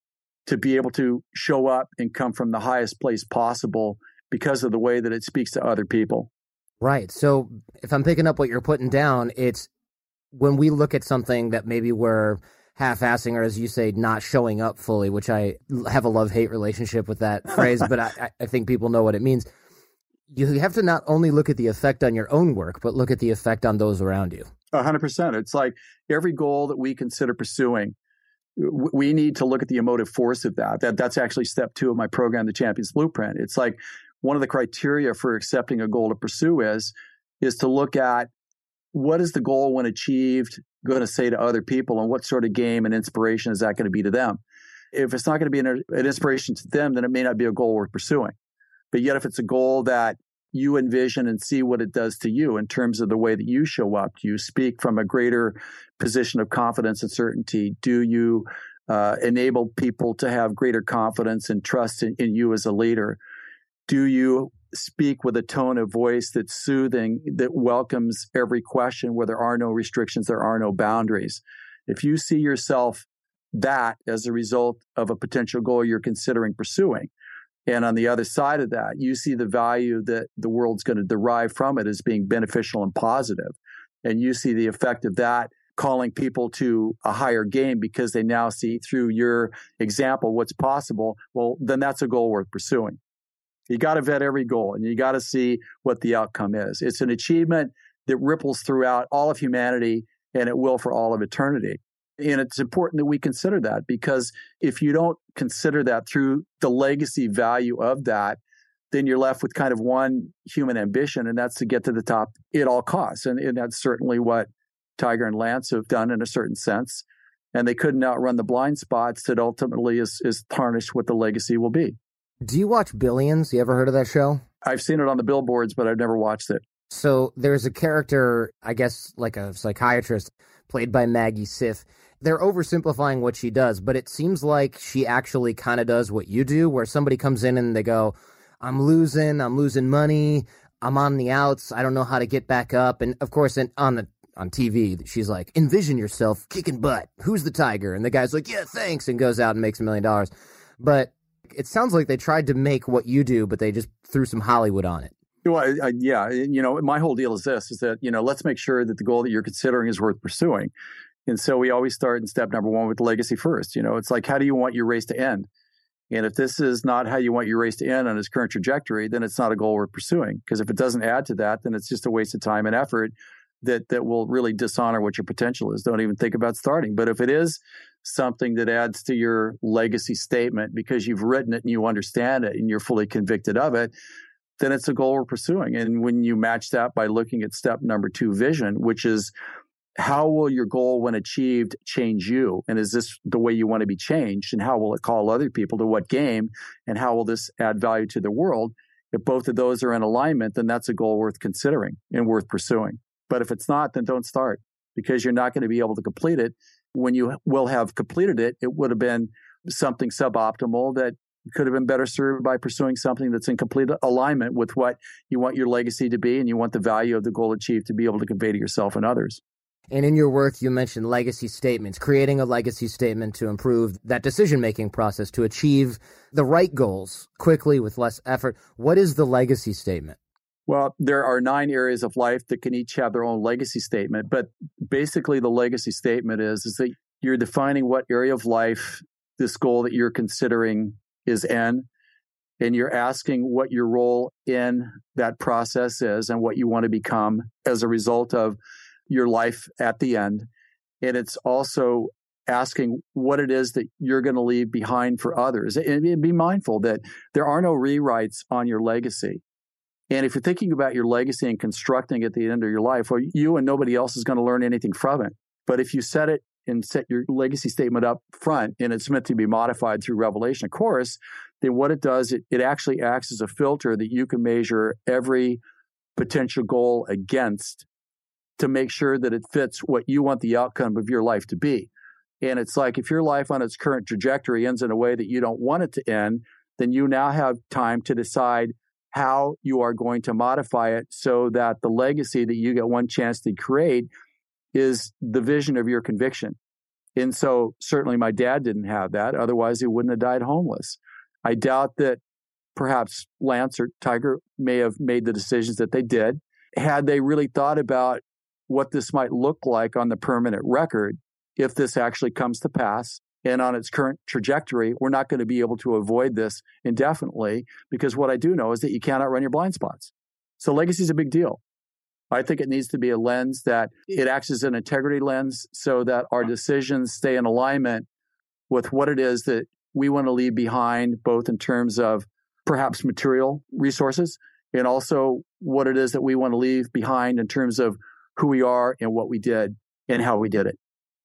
to be able to show up and come from the highest place possible because of the way that it speaks to other people. Right. So if I'm picking up what you're putting down, it's when we look at something that maybe we're half-assing, or as you say, not showing up fully, which I have a love-hate relationship with that phrase, but I, I think people know what it means. You have to not only look at the effect on your own work, but look at the effect on those around you. A hundred percent. It's like every goal that we consider pursuing, we need to look at the emotive force of that. That that's actually step two of my program, the Champions Blueprint. It's like one of the criteria for accepting a goal to pursue is, is to look at what is the goal when achieved going to say to other people, and what sort of game and inspiration is that going to be to them? If it's not going to be an, an inspiration to them, then it may not be a goal worth pursuing. But yet if it's a goal that you envision and see what it does to you in terms of the way that you show up, do you speak from a greater position of confidence and certainty? Do you uh, enable people to have greater confidence and trust in, in you as a leader? Do you speak with a tone of voice that's soothing, that welcomes every question where there are no restrictions, there are no boundaries? If you see yourself that as a result of a potential goal you're considering pursuing, and on the other side of that, you see the value that the world's going to derive from it as being beneficial and positive, and you see the effect of that calling people to a higher game because they now see through your example what's possible, well, then that's a goal worth pursuing. You got to vet every goal, and you got to see what the outcome is. It's an achievement that ripples throughout all of humanity, and it will for all of eternity. And it's important that we consider that, because if you don't consider that through the legacy value of that, then you're left with kind of one human ambition, and that's to get to the top at all costs. And, and that's certainly what Tiger and Lance have done in a certain sense. And they couldn't outrun the blind spots that ultimately is, is tarnished what the legacy will be. Do you watch Billions? You ever heard of that show? I've seen it on the billboards, but I've never watched it. So there's a character, I guess like a psychiatrist, played by Maggie Siff. They're oversimplifying what she does, but it seems like she actually kind of does what you do, where somebody comes in and they go, I'm losing, I'm losing money, I'm on the outs, I don't know how to get back up. And of course, on the on T V. She's like, envision yourself kicking butt. Who's the tiger? And the guy's like, yeah, thanks, and goes out and makes a million dollars. But it sounds like they tried to make what you do, but they just threw some Hollywood on it. Well, I, I, yeah, you know, my whole deal is this, is that, you know, let's make sure that the goal that you're considering is worth pursuing. And so we always start in step number one with legacy first. You know, it's like, how do you want your race to end? And if this is not how you want your race to end on its current trajectory, then it's not a goal worth pursuing. Because if it doesn't add to that, then it's just a waste of time and effort that that will really dishonor what your potential is. Don't even think about starting. But if it is something that adds to your legacy statement because you've written it and you understand it and you're fully convicted of it, then it's a goal we're pursuing. And when you match that by looking at step number two, vision, which is how will your goal, when achieved, change you? And is this the way you want to be changed? And how will it call other people to what game? And how will this add value to the world? If both of those are in alignment, then that's a goal worth considering and worth pursuing. But if it's not, then don't start, because you're not going to be able to complete it. When you will have completed it, it would have been something suboptimal that could have been better served by pursuing something that's in complete alignment with what you want your legacy to be and you want the value of the goal achieved to be able to convey to yourself and others. And in your work, you mentioned legacy statements, creating a legacy statement to improve that decision-making process, to achieve the right goals quickly with less effort. What is the legacy statement? Well, there are nine areas of life that can each have their own legacy statement. But basically, the legacy statement is, is that you're defining what area of life this goal that you're considering is in, and you're asking what your role in that process is and what you want to become as a result of your life at the end. And it's also asking what it is that you're going to leave behind for others. And be mindful that there are no rewrites on your legacy. And if you're thinking about your legacy and constructing at the end of your life, well, you and nobody else is going to learn anything from it. But if you set it and set your legacy statement up front, and it's meant to be modified through revelation, of course, then what it does, it, it actually acts as a filter that you can measure every potential goal against to make sure that it fits what you want the outcome of your life to be. And it's like, if your life on its current trajectory ends in a way that you don't want it to end, then you now have time to decide how you are going to modify it so that the legacy that you get one chance to create is the vision of your conviction. And so certainly my dad didn't have that. Otherwise, he wouldn't have died homeless. I doubt that perhaps Lance or Tiger may have made the decisions that they did. Had they really thought about what this might look like on the permanent record, if this actually comes to pass and on its current trajectory, we're not going to be able to avoid this indefinitely, because what I do know is that you cannot run your blind spots. So legacy is a big deal. I think it needs to be a lens that it acts as an integrity lens so that our decisions stay in alignment with what it is that we want to leave behind, both in terms of perhaps material resources and also what it is that we want to leave behind in terms of who we are and what we did and how we did it.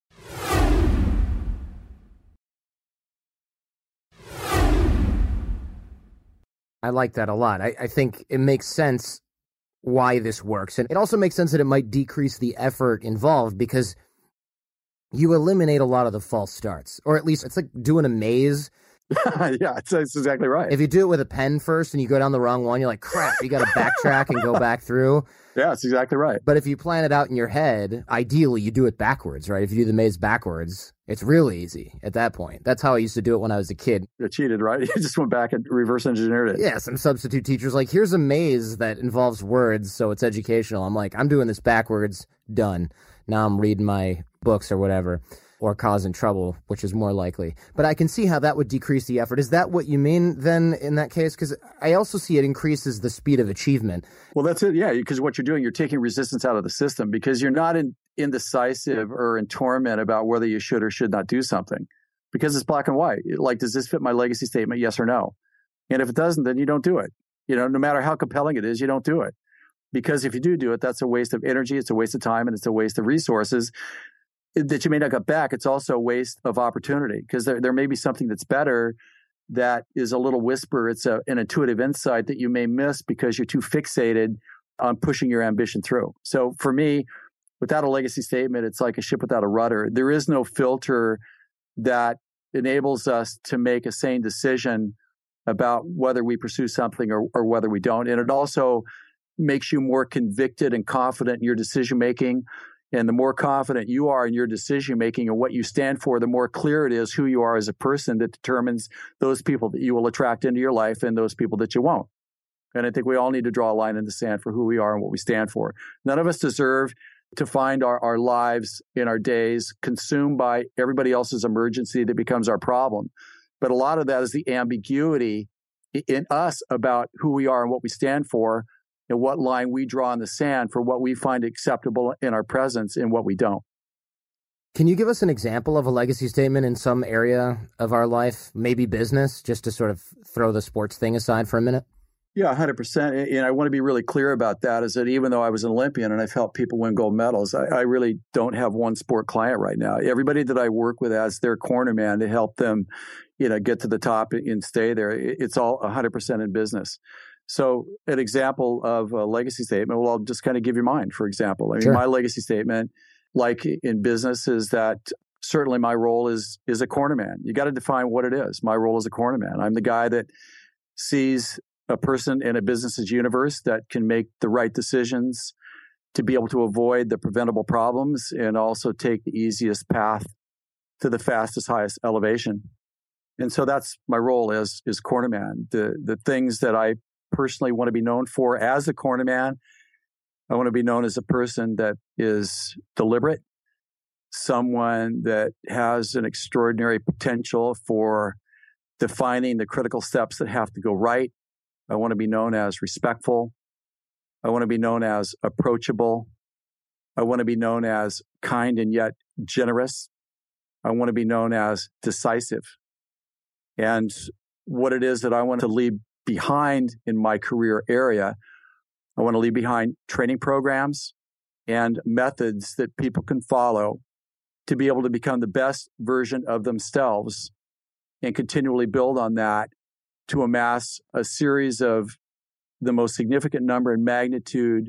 I like that a lot. I, I think it makes sense why this works. And it also makes sense that it might decrease the effort involved because you eliminate a lot of the false starts, or at least it's like doing a maze. Yeah, it's, it's exactly right. If you do it with a pen first and you go down the wrong one, you're like, crap, you got to backtrack and go back through. Yeah, that's exactly right. But if you plan it out in your head, ideally you do it backwards, right? If you do the maze backwards, it's real easy at that point. That's how I used to do it when I was a kid. You cheated, right? You just went back and reverse engineered it. Yeah, some substitute teacher's like, here's a maze that involves words, so it's educational. I'm like, I'm doing this backwards, done. Now I'm reading my books or whatever, or causing trouble, which is more likely. But I can see how that would decrease the effort. Is that what you mean then in that case? Because I also see it increases the speed of achievement. Well, that's it. Yeah, because what you're doing, you're taking resistance out of the system because you're not in, indecisive or in torment about whether you should or should not do something because it's black and white. Like, does this fit my legacy statement? Yes or no? And if it doesn't, then you don't do it. You know, no matter how compelling it is, you don't do it. Because if you do do it, that's a waste of energy, it's a waste of time, and it's a waste of resources that you may not get back. It's also a waste of opportunity because there, there may be something that's better that is a little whisper. It's a, an intuitive insight that you may miss because you're too fixated on pushing your ambition through. So for me, without a legacy statement, it's like a ship without a rudder. There is no filter that enables us to make a sane decision about whether we pursue something or, or whether we don't. And it also makes you more convicted and confident in your decision-making. And the more confident you are in your decision making and what you stand for, the more clear it is who you are as a person that determines those people that you will attract into your life and those people that you won't. And I think we all need to draw a line in the sand for who we are and what we stand for. None of us deserve to find our, our lives in our days consumed by everybody else's emergency that becomes our problem. But a lot of that is the ambiguity in us about who we are and what we stand for, and what line we draw in the sand for what we find acceptable in our presence and what we don't. Can you give us an example of a legacy statement in some area of our life, maybe business, just to sort of throw the sports thing aside for a minute? Yeah, one hundred percent. And I want to be really clear about that, is that even though I was an Olympian and I've helped people win gold medals, I, I really don't have one sport client right now. Everybody that I work with as their corner man to help them, you know, get to the top and stay there, it's all one hundred percent in business. So an example of a legacy statement, well, I'll just kind of give you mine, for example. I mean, sure. My legacy statement, like in business, is that certainly my role is is a corner man. You got to define what it is. My role is a corner man. I'm the guy that sees a person in a business's universe that can make the right decisions to be able to avoid the preventable problems and also take the easiest path to the fastest, highest elevation. And so that's my role as is corner man. The the things that I personally want to be known for as a corner man, I want to be known as a person that is deliberate, someone that has an extraordinary potential for defining the critical steps that have to go right. I want to be known as respectful. I want to be known as approachable. I want to be known as kind and yet generous. I want to be known as decisive. And what it is that I want to leave behind in my career area, I want to leave behind training programs and methods that people can follow to be able to become the best version of themselves and continually build on that to amass a series of the most significant number and magnitude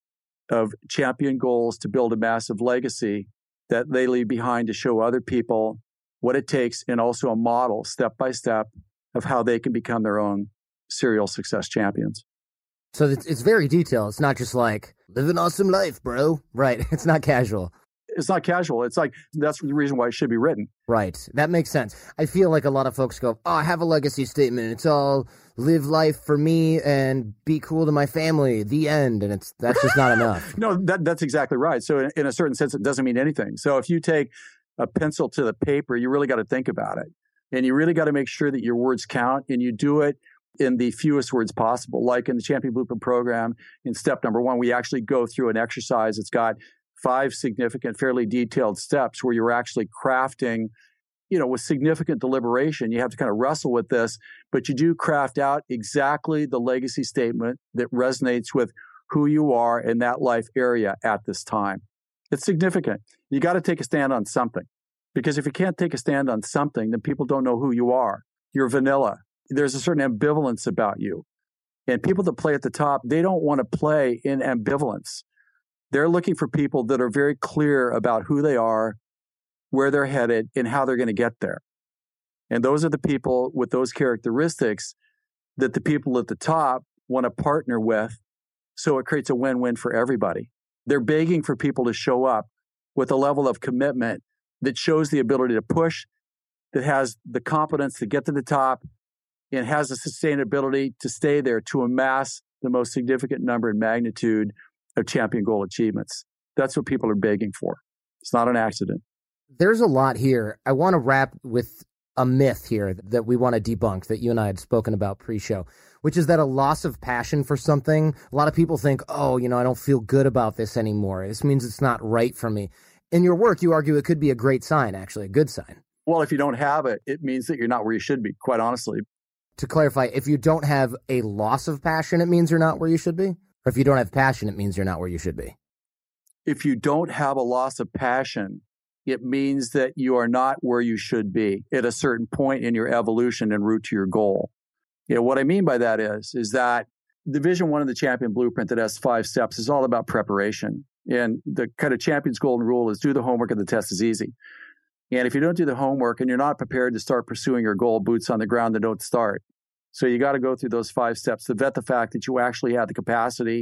of champion goals to build a massive legacy that they leave behind to show other people what it takes, and also a model step by step of how they can become their own serial success champions. So it's, it's very detailed. It's not just like, live an awesome life, bro. Right. It's not casual. It's not casual. It's like, that's the reason why it should be written. Right. That makes sense. I feel like a lot of folks go, oh, I have a legacy statement. It's all live life for me and be cool to my family, the end. And it's that's just not enough. No, that, that's exactly right. So in, in a certain sense, it doesn't mean anything. So if you take a pencil to the paper, you really got to think about it. And you really got to make sure that your words count, and you do it in the fewest words possible. Like in the Champion Blueprint program, in step number one, we actually go through an exercise. It's got five significant, fairly detailed steps where you're actually crafting, you know, with significant deliberation. You have to kind of wrestle with this, but you do craft out exactly the legacy statement that resonates with who you are in that life area at this time. It's significant. You got to take a stand on something, because if you can't take a stand on something, then people don't know who you are. You're vanilla. There's a certain ambivalence about you. And people that play at the top, they don't want to play in ambivalence. They're looking for people that are very clear about who they are, where they're headed, and how they're going to get there. And those are the people with those characteristics that the people at the top want to partner with. So it creates a win-win for everybody. They're begging for people to show up with a level of commitment that shows the ability to push, that has the competence to get to the top, and has the sustainability to stay there to amass the most significant number and magnitude of champion goal achievements. That's what people are begging for. It's not an accident. There's a lot here. I want to wrap with a myth here that we want to debunk, that you and I had spoken about pre-show, which is that a loss of passion for something, a lot of people think, oh, you know, I don't feel good about this anymore. This means it's not right for me. In your work, you argue it could be a great sign, actually, a good sign. Well, if you don't have it, it means that you're not where you should be, quite honestly. To clarify, if you don't have a loss of passion, it means you're not where you should be? Or if you don't have passion, it means you're not where you should be? If you don't have a loss of passion, it means that you are not where you should be at a certain point in your evolution en route to your goal. You know, what I mean by that is, is that the Vision One of the Champion Blueprint that has five steps is all about preparation. And the kind of champion's golden rule is do the homework and the test is easy. And if you don't do the homework and you're not prepared to start pursuing your goal, boots on the ground, then don't start. So you got to go through those five steps to vet the fact that you actually have the capacity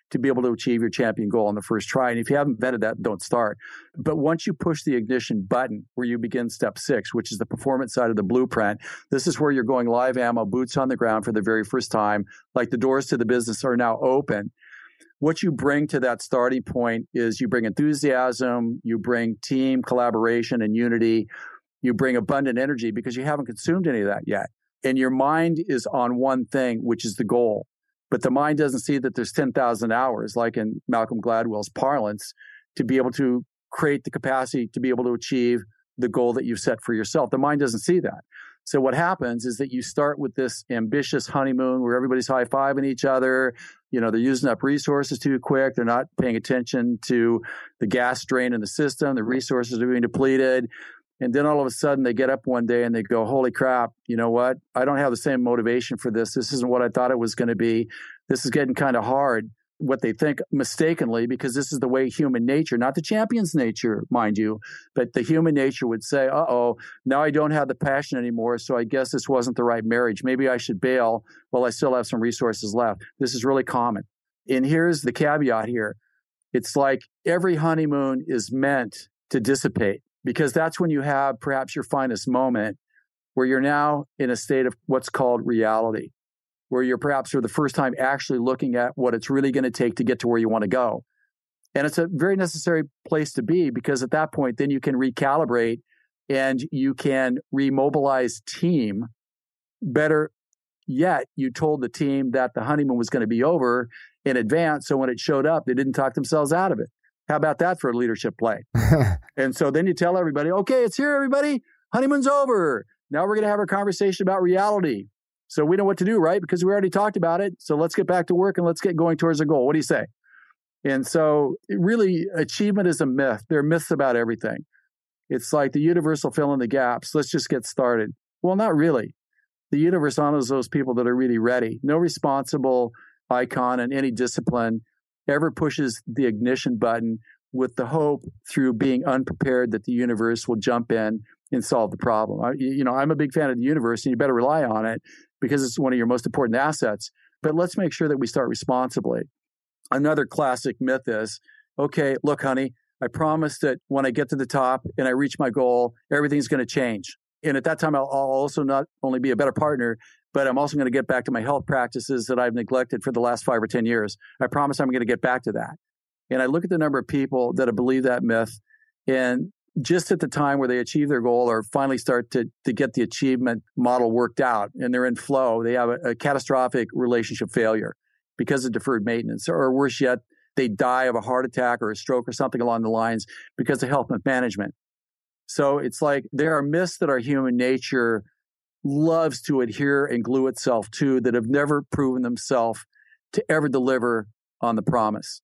to be able to achieve your champion goal on the first try. And if you haven't vetted that, don't start. But once you push the ignition button, where you begin step six, which is the performance side of the blueprint, this is where you're going live ammo, boots on the ground for the very first time. Like the doors to the business are now open. What you bring to that starting point is you bring enthusiasm, you bring team collaboration and unity, you bring abundant energy because you haven't consumed any of that yet. And your mind is on one thing, which is the goal. But the mind doesn't see that there's ten thousand hours, like in Malcolm Gladwell's parlance, to be able to create the capacity to be able to achieve the goal that you've set for yourself. The mind doesn't see that. So what happens is that you start with this ambitious honeymoon where everybody's high-fiving each other. You know, they're using up resources too quick. They're not paying attention to the gas drain in the system. The resources are being depleted. And then all of a sudden they get up one day and they go, holy crap, you know what? I don't have the same motivation for this. This isn't what I thought it was going to be. This is getting kind of hard. What they think mistakenly, because this is the way human nature, not the champion's nature, mind you, but the human nature would say, uh-oh, now I don't have the passion anymore, so I guess this wasn't the right marriage. Maybe I should bail while I still have some resources left. This is really common. And here's the caveat here. It's like every honeymoon is meant to dissipate, because that's when you have perhaps your finest moment where you're now in a state of what's called reality, where you're perhaps for the first time actually looking at what it's really going to take to get to where you want to go. And it's a very necessary place to be, because at that point, then you can recalibrate and you can remobilize team. Better yet, you told the team that the honeymoon was going to be over in advance. So when it showed up, they didn't talk themselves out of it. How about that for a leadership play? And so then you tell everybody, okay, it's here, everybody. Honeymoon's over. Now we're going to have our conversation about reality. So we know what to do, right? Because we already talked about it. So let's get back to work and let's get going towards our goal. What do you say? And so really, achievement is a myth. There are myths about everything. It's like the universe will fill in the gaps. Let's just get started. Well, not really. The universe honors those people that are really ready. No responsible icon in any discipline ever pushes the ignition button with the hope through being unprepared that the universe will jump in and solve the problem. I, you know, I'm a big fan of the universe, and you better rely on it because it's one of your most important assets. But let's make sure that we start responsibly. Another classic myth is, okay, look, honey, I promise that when I get to the top and I reach my goal, everything's going to change. And at that time, I'll, I'll also not only be a better partner, but I'm also going to get back to my health practices that I've neglected for the last five or ten years. I promise I'm going to get back to that. And I look at the number of people that have believed that myth, and just at the time where they achieve their goal or finally start to, to get the achievement model worked out and they're in flow, they have a, a catastrophic relationship failure because of deferred maintenance. Or worse yet, they die of a heart attack or a stroke or something along the lines because of health management. So it's like there are myths that our human nature loves to adhere and glue itself to that have never proven themselves to ever deliver on the promise.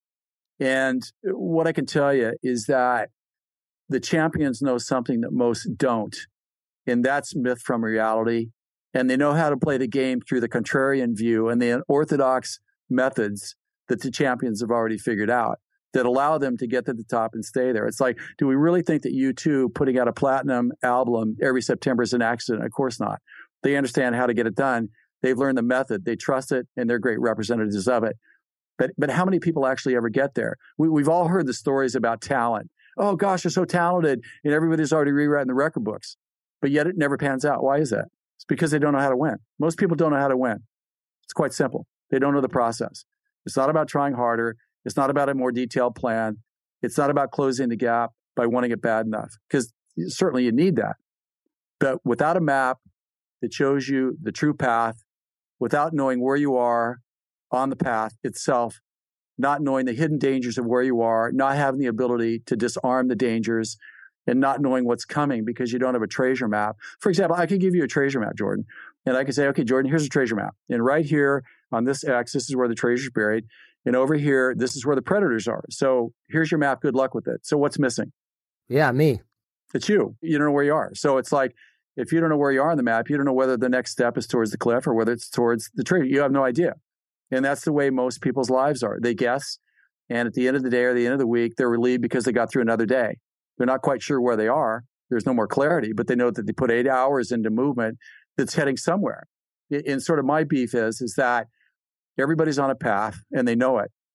And what I can tell you is that the champions know something that most don't, and that's myth from reality. And they know how to play the game through the contrarian view and the unorthodox methods that the champions have already figured out that allow them to get to the top and stay there. It's like, do we really think that U two putting out a platinum album every September is an accident? Of course not. They understand how to get it done. They've learned the method. They trust it, and they're great representatives of it. But but how many people actually ever get there? We, we've all heard the stories about talent. Oh, gosh, they're so talented, and everybody's already rewriting the record books. But yet it never pans out. Why is that? It's because they don't know how to win. Most people don't know how to win. It's quite simple. They don't know the process. It's not about trying harder. It's not about a more detailed plan. It's not about closing the gap by wanting it bad enough, because certainly you need that. But without a map that shows you the true path, without knowing where you are on the path itself, not knowing the hidden dangers of where you are, not having the ability to disarm the dangers, and not knowing what's coming because you don't have a treasure map. For example, I could give you a treasure map, Jordan, and I could say, okay, Jordan, here's a treasure map. And right here on this X, this is where the treasure's buried. And over here, this is where the predators are. So here's your map. Good luck with it. So what's missing? Yeah, me. It's you. You don't know where you are. So it's like, if you don't know where you are on the map, you don't know whether the next step is towards the cliff or whether it's towards the tree. You have no idea. And that's the way most people's lives are. They guess. And at the end of the day or the end of the week, they're relieved because they got through another day. They're not quite sure where they are. There's no more clarity, but they know that they put eight hours into movement that's heading somewhere. And sort of my beef is, is that everybody's on a path and they know it.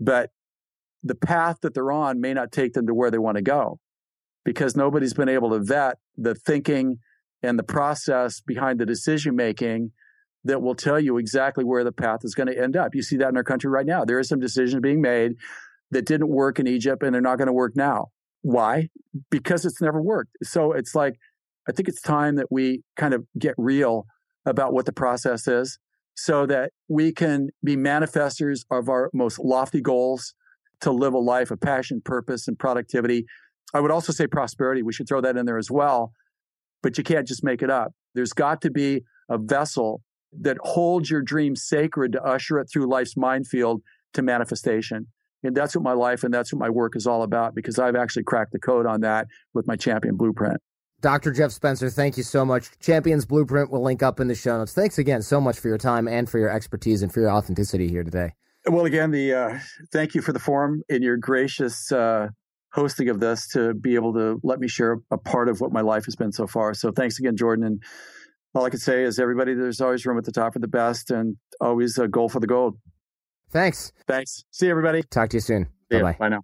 but the path that they're on may not take them to where they want to go because nobody's been able to vet the thinking and the process behind the decision making that will tell you exactly where the path is going to end up. You see that in our country right now. There are some decisions being made that didn't work in Egypt and they're not going to work now. Why? Because it's never worked. So it's like, I think it's time that we kind of get real about what the process is so that we can be manifestors of our most lofty goals to live a life of passion, purpose, and productivity. I would also say prosperity. We should throw that in there as well, but you can't just make it up. There's got to be a vessel that holds your dream sacred to usher it through life's minefield to manifestation. And that's what my life and that's what my work is all about because I've actually cracked the code on that with my Champion Blueprint. Doctor Jeff Spencer, thank you so much. Champion's Blueprint will link up in the show notes. Thanks again so much for your time and for your expertise and for your authenticity here today. Well, again, the uh, thank you for the forum and your gracious uh, hosting of this to be able to let me share a part of what my life has been so far. So thanks again, Jordan. And all I can say is everybody, there's always room at the top for the best and always a goal for the gold. Thanks. Thanks. See you, everybody. Talk to you soon. See Bye-bye. Ya. Bye now.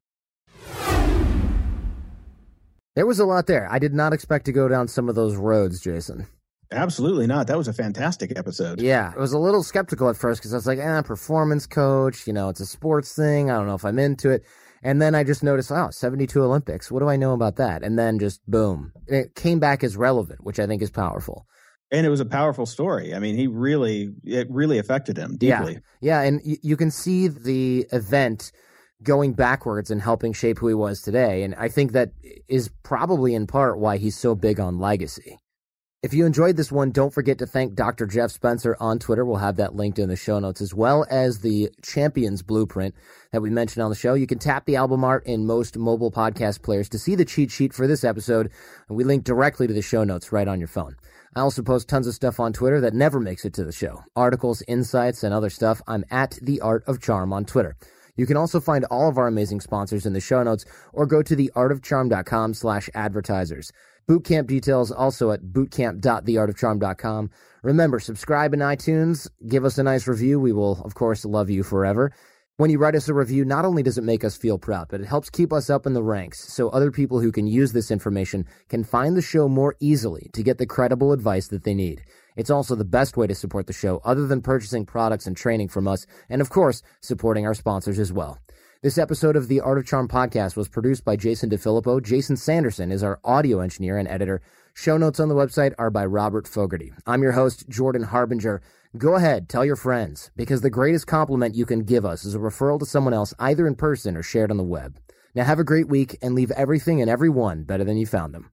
There was a lot there. I did not expect to go down some of those roads, Jason. Absolutely not. That was a fantastic episode. Yeah. I was a little skeptical at first because I was like, eh, performance coach, you know, it's a sports thing. I don't know if I'm into it. And then I just noticed, oh, seventy-two Olympics. What do I know about that? And then just boom, it came back as relevant, which I think is powerful. And it was a powerful story. I mean, he really, it really affected him deeply. Yeah. Yeah. And y- you can see the event going backwards and helping shape who he was today. And I think that is probably in part why he's so big on legacy. If you enjoyed this one, don't forget to thank Doctor Jeff Spencer on Twitter. We'll have that linked in the show notes, as well as the Champions Blueprint that we mentioned on the show. You can tap the album art in most mobile podcast players to see the cheat sheet for this episode, and we link directly to the show notes right on your phone. I also post tons of stuff on Twitter that never makes it to the show. Articles, insights, and other stuff. I'm at The Art of Charm on Twitter. You can also find all of our amazing sponsors in the show notes or go to theartofcharm.com slash advertisers. Bootcamp details also at bootcamp dot the art of charm dot com. Remember, subscribe in iTunes. Give us a nice review. We will, of course, love you forever. When you write us a review, not only does it make us feel proud, but it helps keep us up in the ranks so other people who can use this information can find the show more easily to get the credible advice that they need. It's also the best way to support the show other than purchasing products and training from us, and of course, supporting our sponsors as well. This episode of the Art of Charm podcast was produced by Jason DeFilippo. Jason Sanderson is our audio engineer and editor. Show notes on the website are by Robert Fogarty. I'm your host, Jordan Harbinger. Go ahead, tell your friends, because the greatest compliment you can give us is a referral to someone else, either in person or shared on the web. Now have a great week and leave everything and everyone better than you found them.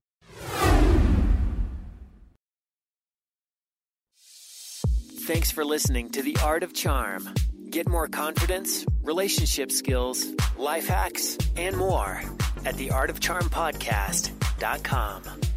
Thanks for listening to The Art of Charm. Get more confidence, relationship skills, life hacks, and more at the art of charm podcast dot com.